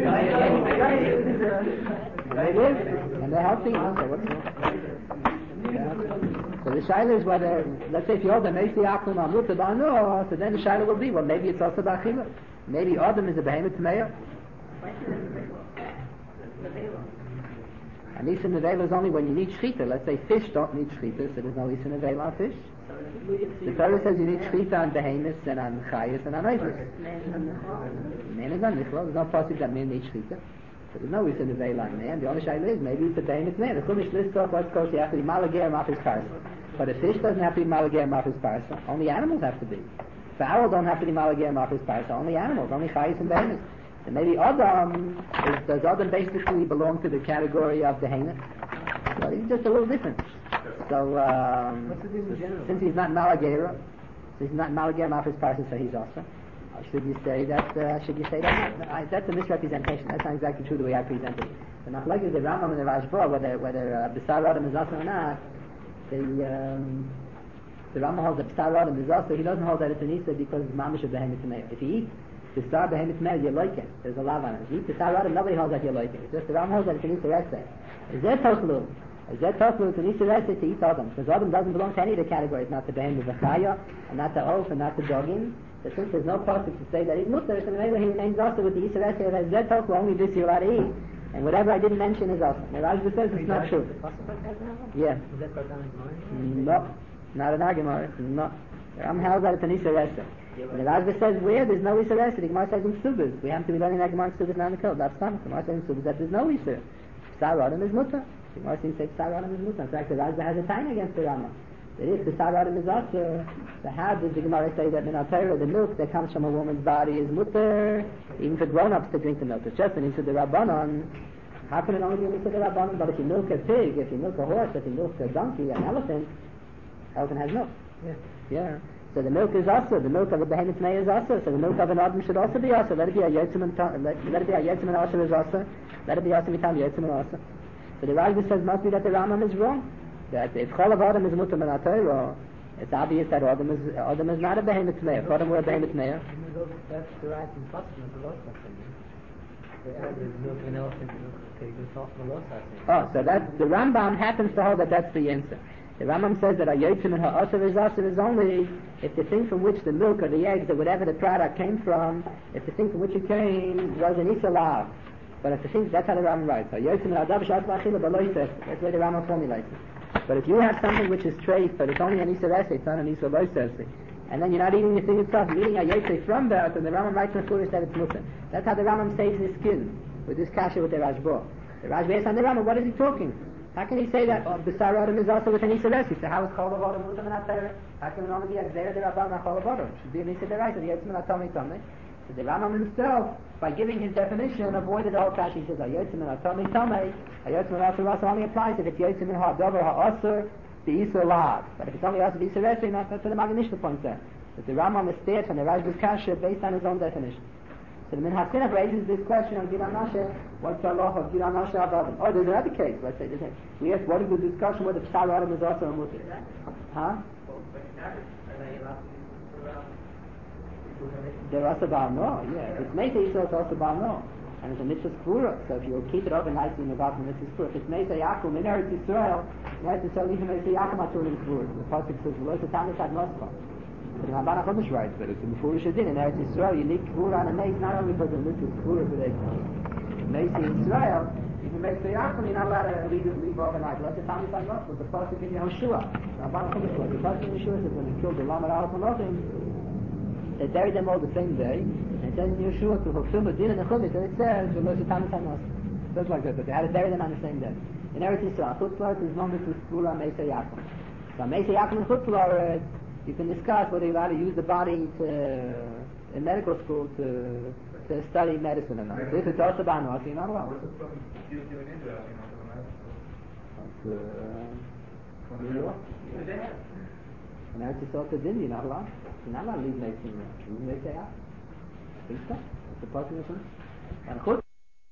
They live, and they're healthy. So what's wrong? So the shaila is whether, let's say if you hold the Meisei Yakum on Mutta Bahano, so then the shaila will be, well, maybe it's also bachila. Maybe Adam is a behemoth tmeya. And Issa Nevela is only when you need shchita. Let's say fish don't need shchita, so there's no Issa Nevela on fish. The Torah says you need shchita on behemoths and on chayas and on oivus. Man is on nichlo. There's no pasuk that man needs shchita. So there's no Issa Nevela on man. The only shaila is maybe it's a behemoth man. The Chumash lists off what's called you have to be malager mafis parsa. But a fish doesn't have to be malager mafis parsa. Only animals have to be. Fowl don't have to be malager mafis parsa. Only animals. Only chayas and behemoths. And maybe Adam, does Adam basically belong to the category of the Hainah? Well, he's just a little different. So, since he's not Malagera, Mafis Parsa, so he's also. Should you say that? That's a misrepresentation. That's not exactly true the way I present it. The Machlekes, the Rambam and the Rashba, whether B'sar Adam is also or not, the Rambam holds that B'sar Adam is also. He doesn't hold that it's an Issa because it's Mamish of Behemoth Meir. If he eats the star behemoth male, you like it. There's a lav on it. You eat the star Adam, nobody holds that you like it. It's just the Ram holds that it's an Issa Reseh. Is that Toslu? It's an Issa Reseh to eat Adam. Because Adam doesn't belong to any of the categories, not the behemoth of Chaya, and not the Oaf, and not the Dogin. But since there's no pasuk to say that he's Mutter, so maybe he remains also with the Issa Reseh that Zed Toslu, only this you're allowed to eat. And whatever I didn't mention is also. Now Rashba says it's not true. Yeah. No. Not an argument. No. The Ram holds that it's an Issa Reseh. And the Rashba says where there's no Issa Reseh, the Gemara says in Subas. We have to be learning that Gemara in Subas, not in the Kol. That's not. The Gemara says in Subas that there's no Issa. B'sar Adam is Mutter. The Gemara says B'sar Adam is Mutter. In fact, the Rashba has a time against the Rama. That if B'sar Adam is Asher, so how does the Gemara say that in Torah the milk that comes from a woman's body is Mutter, even for grown-ups to drink the milk? It's just an Issa de Rabbanon. How can it only be an Issa de Rabbanon? But if you milk a pig, if you milk a horse, if you milk a donkey, an elephant has milk. Yeah. So the milk is also, the milk of a behemoth may is also, so the milk of an Adam should also be also. Let it be a Yetzim and Asher is also. Let it be also Mitam Yetzim and also. So the Rashba says must be that the Rambam is wrong. That if Cholav Adam is mutter min HaTorah, it's obvious that Adam is not a behemoth tmeir. If Adam were a behemoth tmeir. That's the right impossible to look at them. Oh, so that the Rambam happens to hold that that's the answer. The Rambam says that a yotzim and ha'aser is only if the thing from which the milk or the eggs or whatever the product came from, if the thing from which it came was an isalav. But if the thing, that's how the Rambam writes. That's the way the Rambam formulates it. But if you have something which is trace, but it's only an isarese, it's not an isaloisese, and then you're not eating the thing itself, you're eating a yotzim from birth, and the Rambam writes in the Furish that it's mutter. That's how the Rambam saves his skin with this kasha with the Rashba. The Rashba asks on the Rambam, what is he talking? How can he say that B'sar Adam is also with an Isaresi? So how is Cholav Adam mutter min HaTorah? How can it only be a Gzera D'Rabbanan Cholav Adam? It should be an Isaresi, the Yotzim min HaTomei Tomei. So the Rambam himself, by giving his definition, avoided the whole kasha. He says, a Yotzim min HaTomei Tomei, a Yotzim min HaTorah only applies if it's Yotzim min HaDover HaAsur, the Isur Lav. But if it's only also the Isaresi, that's what the Maganishna points out. But the Rambam is stared from the Rashba's kasha based on his own definition. So the Minhas Chinuch raises this question on Giran Nashe, what's the law of Giran Nashe Avadim? Oh, there's another case, let's say. We asked, what is the discussion whether B'sar Adam is also a mutter? Huh? They're also Baal No, yeah. If it's Mesa Yisrael, it's also Baal No. And it's a mitzvah skura, so if you keep it overnight in the bottom of the mitzvah skura, if it's Mesa Yaakov, in Eretz Yisrael, even Mesa Yaakov matur in skura. The Pasuk says, V'lo Satan Esad Nospa. The Ramban HaChodesh writes that it's a Mefurish Adin in Eretz Yisrael. You need Kvura on a mace not only because of the Kvura, but a mace in Israel. Even Mesa Yaakov, you're not allowed to leave overnight. Let the time inside Nospa. The Pasuk in Yehoshua. The Ramban HaChodesh writes. The Pasuk in Yehoshua says when they killed the Lamed Aleph Malachim, they buried them all the same day. And it says in Yehoshua to fulfill the din and the Chumash, and it says V'lo Satan Esad Nospa. It says like that, but they had to bury them on the same day. In Eretz Yisrael, Chutzlaret is no mitzvah Kvura Mesa Yaakov. So Mesa Yaakov and Chutzlaret, you can discuss whether you're allowed to use the body in medical school to study medicine or not. If it's also by not, you're not allowed. New York. And that's just also din, you're not allowed. You're not allowed to leave medicine. You may say, I think so. That's the possible thing. And chutz.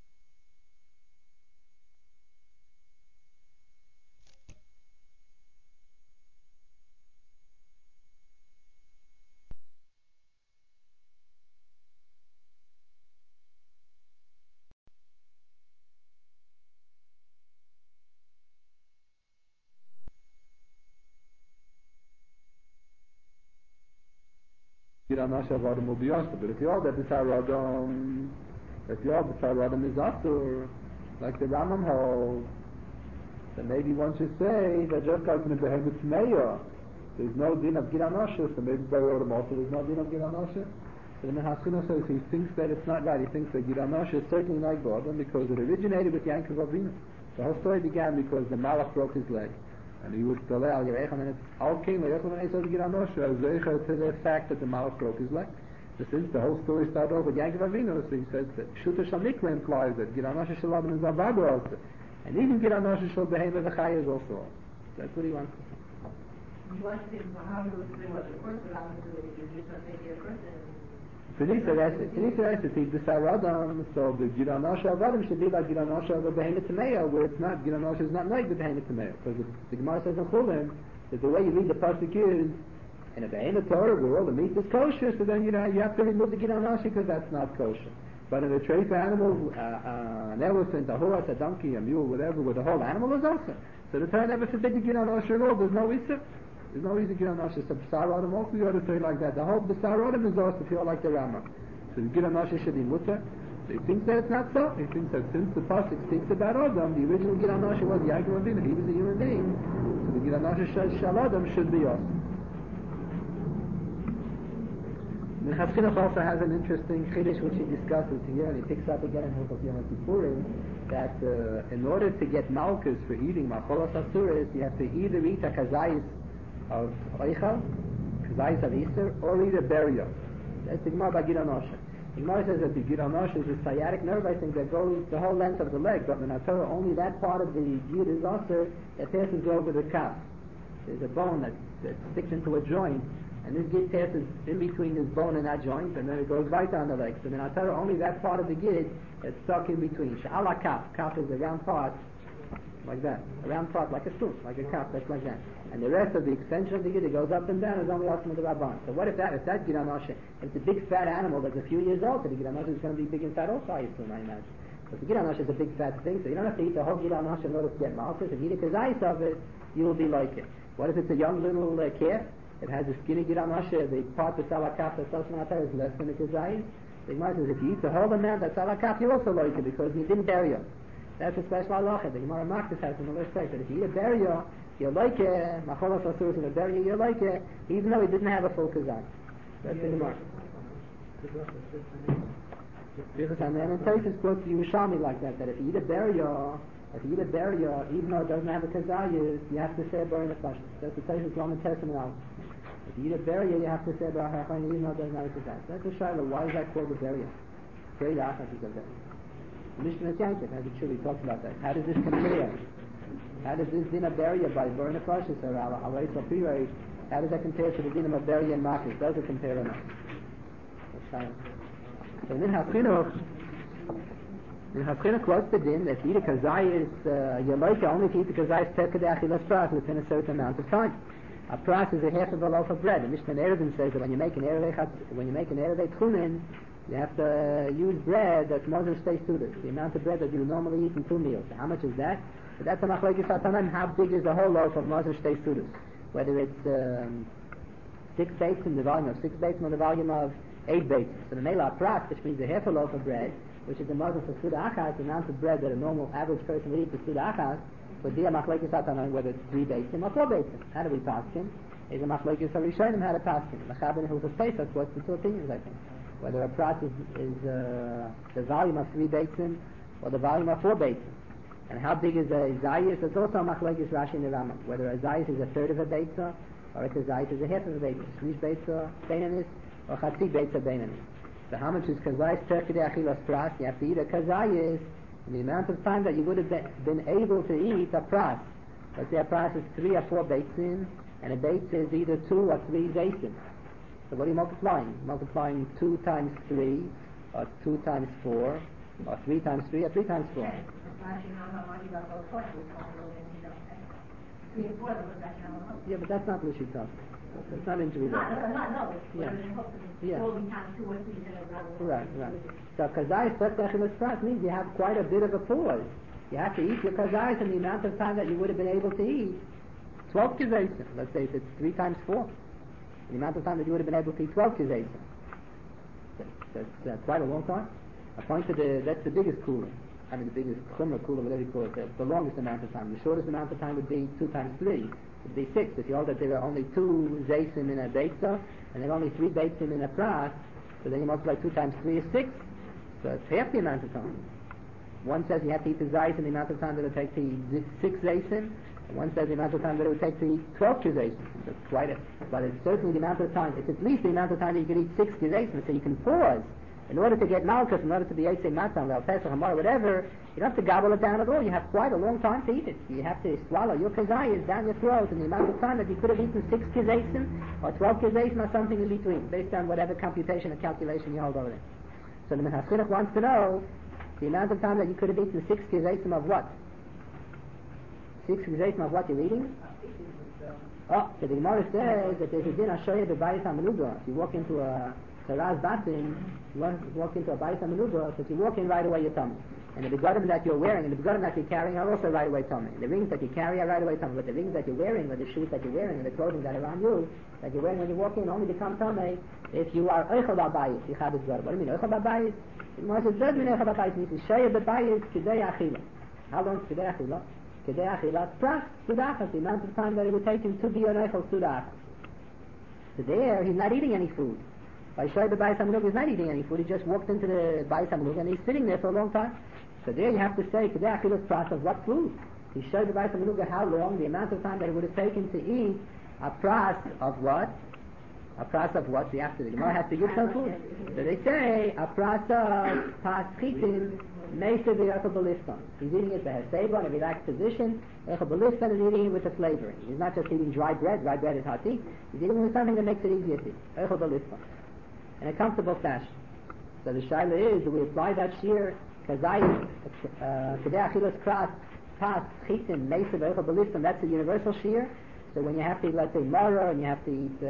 Giran Nashe Avadim will be also, but if you all that B'sar Adam, if you all B'sar Adam is Asur, like the Rambam holds, then maybe one should say that just like in the Behemoth Tmeya, there's no din of Giran Nashe, so maybe by Adam also there's no din of Giran Nashe. So the Minhas Chinuch says he thinks that it's not right. He thinks that Giran Nashe is certainly like Adam because it originated with Yankov Avinu. The whole story began because the Malach broke his leg. And he was Taleh al Yerech, and then it all came to the fact that the Malach broke his leg. Since the whole story started off with Yankov Avinu, so he says that Shuta Shamikra implies that Giran Nashe Shalom is Avada also. And even Giran Nashe Shal Behemoth V'chaya is also. That's what he wants to say. Finita recipe, B'sar Adam, so the Giran Nashe Avadim should be like Giran Nashe of a Behemoth Tmeya, where it's not, Giran Nashe is not like the Behemoth Tmeya. Because the Gemara says in Chulin, that the way you read the Pasuk is, in a Behemoth Torah, where all the meat is kosher, so then you have to remove the Giran Nashe because that's not kosher. But in a trace animal, an elephant, a horse, a donkey, a mule, whatever, where the whole animal is also. So the Torah never forbid the Giran Nashe at all, there's no issue. There's no reason Giran Nashe. So B'sar Adam also you ought to say like that. The whole B'sar Adam is also feel like the Rambam. So the Giran Nashe should be mutter. So he thinks that it's not so. He thinks that since the Pasuk speaks about Adam, the original Giran Nashe was Yaakov Avinu. He was a human being. So the Giran Nashe Shal Adam should be us. Minhas Chinuch also has an interesting chiddush which he discusses here, and he picks up again in Hilchos Yom Kippurim, that in order to get malchus for eating macholas asuris, you have to either eat a kazayis of Oichel, Kazayis of Easter, or either burial. That's the Gemara by Giran Nashe. The Gemara says that the Giran Nashe is a sciatic nerve, I think, that goes the whole length of the leg, but in Torah only that part of the Yid is also that passes over the calf. There's a bone that sticks into a joint, and this Yid passes in between this bone and that joint, and then it goes right down the leg. So in Torah only that part of the Yid is stuck in between. Sha'ala kaf. Kaf is the round part like that. A round part like a spoon, like a cup, that's like that. And the rest of the extension of the Giddah goes up and down is only Osman the Rabban. So what if that Giddah Noshe, if it's a big fat animal that's a few years old, so the Giddah Noshe is going to be big and fat also, I assume, I imagine. But the Giddah Noshe is a big fat thing, so you don't have to eat the whole Giddah Noshe in order to get malchus. If you eat a kazayis of it, you will be like it. What if it's a young little calf? It has a skinny Giddah Noshe, the part that's alakaf, that's is less than the kazayis. The Gemara says if you eat the whole amount that's alakaf, you also like it because you didn't bury it. That's a special halacha. The Gemara Maktis has in the list that if you eat a burial, you like it. Macholas Asur in a burial, you like it, even though he didn't have a full kazayis. That's the Gemara. And then in Taisus quotes the Yerushalmi like that if you eat a burial, even though it doesn't have a kazayis, you have to say a burn of flesh. That's the Taisus Roman Testament. If you eat a burial, you have to say a burn of flesh, even though it doesn't have a kazayis. That's a shayla. Why is that called a burial? Great achas is a burial. Mishnah Yankiv has a true, he talks about that. How does this compare? How does this din of burial by burn of flesh or alay so piri? How does that compare to the din of burial and makis? Does it compare or not? So in Hafchina quotes the din that eat a kazayis, Yaloika only if you eat the kazayis tekadei achilas pras within a certain amount of time. A pras is a half of a loaf of bread. The Mishnah Erevin says that when you make an erevei tchumen, you have to use bread that's more than shtei sudas, the amount of bread that you normally eat in 2 meals. How much is that? But that's a machlokes hatanan. How big is the whole loaf of more than shtei sudas? Whether it's 6 baits in the volume of 6 baits or the volume of 8 baits. So the mela pras, which means a half a loaf of bread, which is the margin for suda achas, the amount of bread that a normal average person would eat for suda achas, would be a machlokes hatanan whether it's 3 baits or 4 baits. How do we pass him? Is a machlokes harishonim how to pass him. The Chabad and Hilchos Pesach quotes the 2 opinions, I think. Whether a pras is the volume of 3 beitzim or the volume of 4 beitzim. And how big is a zayis? It's also a machlokes Rashi and the Rambam. Whether a zayis is a third of a beitza or if a zayis is a half of a beitza. Shlish beitza beinanis or chatzi beitza beinanis. So how much is kazayis terkidei achilas pras? You have to eat a kazayis in the amount of time that you would have been able to eat a pras. Let's say a pras is 3 or 4 beitzim and a beitza is either 2 or 3 zaysim. So what are you multiplying? Multiplying 2 times 3, or 2 times 4, or 3 times 3, or 3 times 4. Yeah, but that's not Lushitov. It's not injury. Yeah. Right. So kazayis terkadei pras means you have quite a bit of a pause. You have to eat your kazayis in the amount of time that you would have been able to eat 12 kazayis. Let's say if it's 3 times 4. The amount of time that you would have been able to eat 12 kazayis. That's quite a long time. That's the biggest cooler. I mean the biggest chumrah cooler, whatever you call it. The longest amount of time. The shortest amount of time would be 2 times 3. It would be 6. If you hold that there are only 2 zaysim in a beitza and there are only 3 beitzim in a pras, so then you multiply 2 times 3 is 6. So it's half the amount of time. One says you have to eat the zayis in the amount of time that it would take to eat 6 zaysim. One says the amount of time that it would take to eat 12 kazaysim. That's quite but it's certainly the amount of time. It's at least the amount of time that you can eat 6 kazaysim. So you can pause. In order to get malchus, in order to be Yosei Matan, Leil Pesach, Hamar, whatever, you don't have to gobble it down at all. You have quite a long time to eat it. You have to swallow your kazayis down your throat in the amount of time that you could have eaten 6 kazaysim or 12 kazaysim or something in between, based on whatever computation or calculation you hold over there. So the Minhas Chinuch wants to know the amount of time that you could have eaten 6 kazaysim of what? 6 kazaysim of what you're eating? Oh, so the Gemara says that there's a din Ashoya b'bayis ha'menuga. If you walk into a Saraz Batim, you walk into a bayis ha'menuga, so if you walk in right away, you're tummy. And the begadim that you're wearing and the begadim that you're carrying are also right away tummy. And the rings that you carry are right away tummy. But the rings that you're wearing, or the shoes that you're wearing, and the clothing that are on you, that you're wearing when you walk in, only become tummy if you are oichel b'bayis. What do you mean oichel b'bayis? The Gemara says, doesn't mean oichel b'bayis. It means Ashoya b'bayis kedei achila. How long is kedei achila? Kedei achila pras sudachas, the amount of time that it would take him to be an oichel sudachas. So there, he's not eating any food. By Shoy the Bayis HaMenug is not eating any food. He just walked into the Bayis HaMenug and he's sitting there for a long time. So there you have to say, Kedei Achilas Pras of what food? He showed the Bayis HaMenug how long, the amount of time that it would have taken to eat a pras of what? A pras of what? The Gemara has to give some food. So they say, a pras of paschitin meisa v'yachal b'lifton. He's eating it b'haseba in a relaxed position. Yachal b'lifton is eating it with a flavoring. He's not just eating dry bread. Dry bread is hard to eat. He's eating it with something that makes it easier to eat. Yachal b'lifton. In a comfortable fashion. So the shaila is, do we apply that shear kazayis kedei achilas pras pas chitin mesa v'echel belistam, that's a universal shear. So when you have to eat, let's say, mara, and you have to eat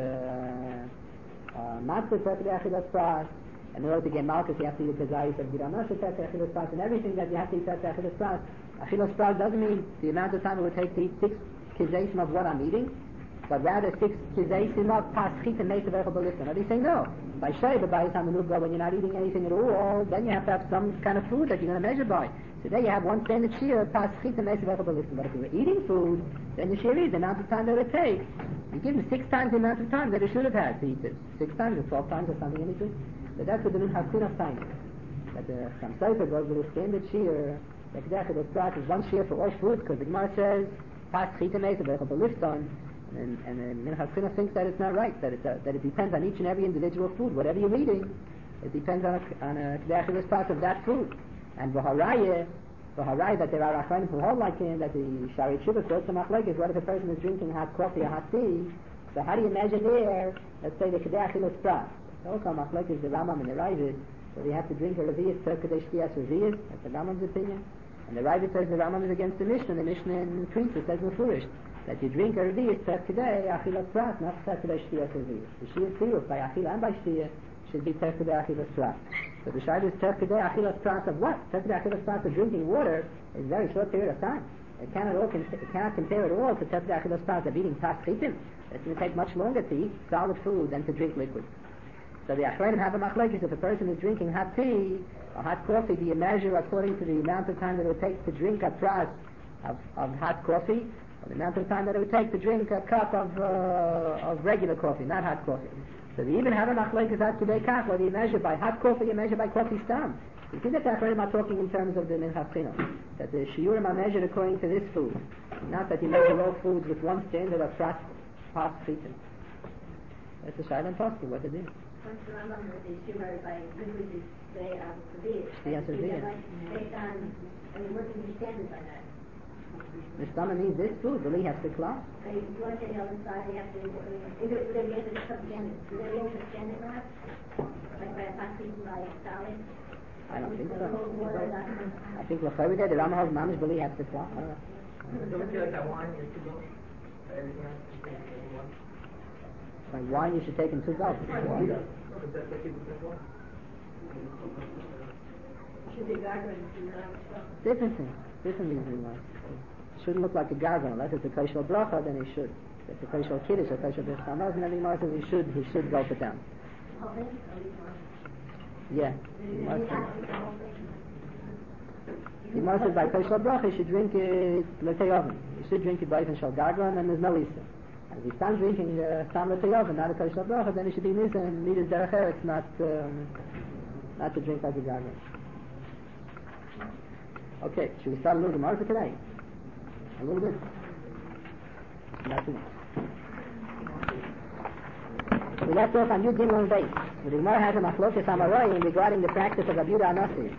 matzah tefed achilas pras, and in order to get malchus, you have to eat the kazayis of giranosha tefed achilas pras, and everything that you have to eat tefed achilas pras. Achilas pras doesn't mean the amount of time it would take to eat 6 kizayim of what I'm eating, but rather 6 kizayim of pas chitin mesa v'echel belistam. Now they say no. By Shai, but by the time when you're not eating anything at all, then you have to have some kind of food that you're going to measure by. So there you have one standard shear, pas chitin mesa v'echel belistam. But if you were eating food, then the shear is the amount of time that it takes. You give him 6 times the amount of time that it should have had to eat it. 6 times or 12 times or something in between. So that's what the Minchas Chinuch time is. That the Chaim Sofer goes with a standard shear. The Kedach of the is one shear for all food, because the Gemara says pas chitin mesa v'echel belistam. And Minchas Chinuch thinks that it's not right, that it depends on each and every individual food. Whatever you're eating, it depends on a Kedach of part of that food. And v'haraya that there are Achronim who hold like him, that the Shari Tshuva quotes the machlokes, what if a person is drinking hot coffee or hot tea? So how do you measure there, let's say the Kedach of prat? Also machlokes, the Rambam and the Ravid, so they have to drink a Revi'is per Kadesh Tiyas Revi'is, that's the Rambam's opinion. And the Ravid says the Rambam is against the Mishnah, and the Mishnah in Princess says Mefurish, that you drink a Revi'is per Kadesh Achilas Prat, not per Kadesh Tiyas Revi'is. The Shir Tziruf by Achila and by Shir should be per Kadesh Achilas Prat. So the Shir is per Kadesh Achilas Prat of what? Per Kadesh Achilas Prat of drinking water is a very short period of time. It cannot compare at all to per Kadesh Achilas Prat of eating pas chitin. It's going to take much longer to eat solid food than to drink liquid. So the Achronim have a machlokes, if a person is drinking hot tea or hot coffee, do you measure according to the amount of time that it would take to drink a pras of hot coffee, or the amount of time that it would take to drink a cup of regular coffee, not hot coffee. So they even have a machlokes at today kach, whether you measure by hot coffee, you measure by coffee stam. You see that the Achronim are talking in terms of the Minchas Chinuch, that the shiurim are measured according to this food, not that you measure all foods with one standard of pras pas chitin. That's the Shailan talking, what it is. Once the Rambam with the shiur by liquid is they are forbid. Yes, it is. Based on, I mean, what can be standard by that? The stomach means this food, really has to class. So you want to say the other side, you have to, would there be any substandard? Would there be any substandard perhaps? Like by a plastic, by a solid? I don't think so. I think the Rambam holds mamish believe has to class. Don't you like that wine you should go? Everything else you take in one? Like wine you should take in 2 gulps. Different things. Different reasons why. It shouldn't look like a gargle. Unless it's a kosher bracha, then he should. If it's a kosher kiddush or kosher b'chanos, and every Gemara says he should gulp it down. Yeah. The Gemara says by kosher bracha, he should drink it l'tei oven. He should drink it by even shal gargle, and then there's no isa. If he stands drinking stam l'tei oven, not a kosher bracha, then he should be nisa and need his derech eretz, not to drink like a gargle. Okay, should we start a little Gemara for today? A little bit. That's it. We left off on Yud Gimel Beis. The Gemara has a machlokes amarayim regarding the practice of Rabbi Yehuda Hanassi.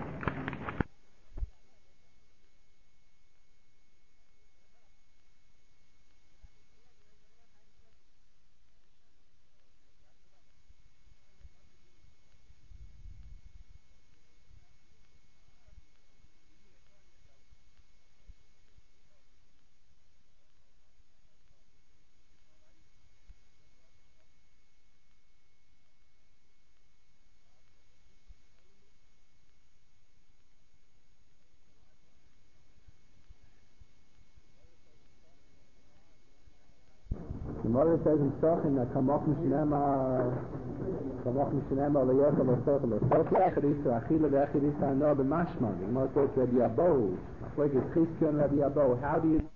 The Gemara says in Sochin that Kamochim Shnema Le'yochel L'Sochel L'Sochel Echidisa Achila V'Echidisa Ano B'Mashma. The Gemara says Rabbi Abo, Machlokes Chizkiya and Rabbi Abo. How do you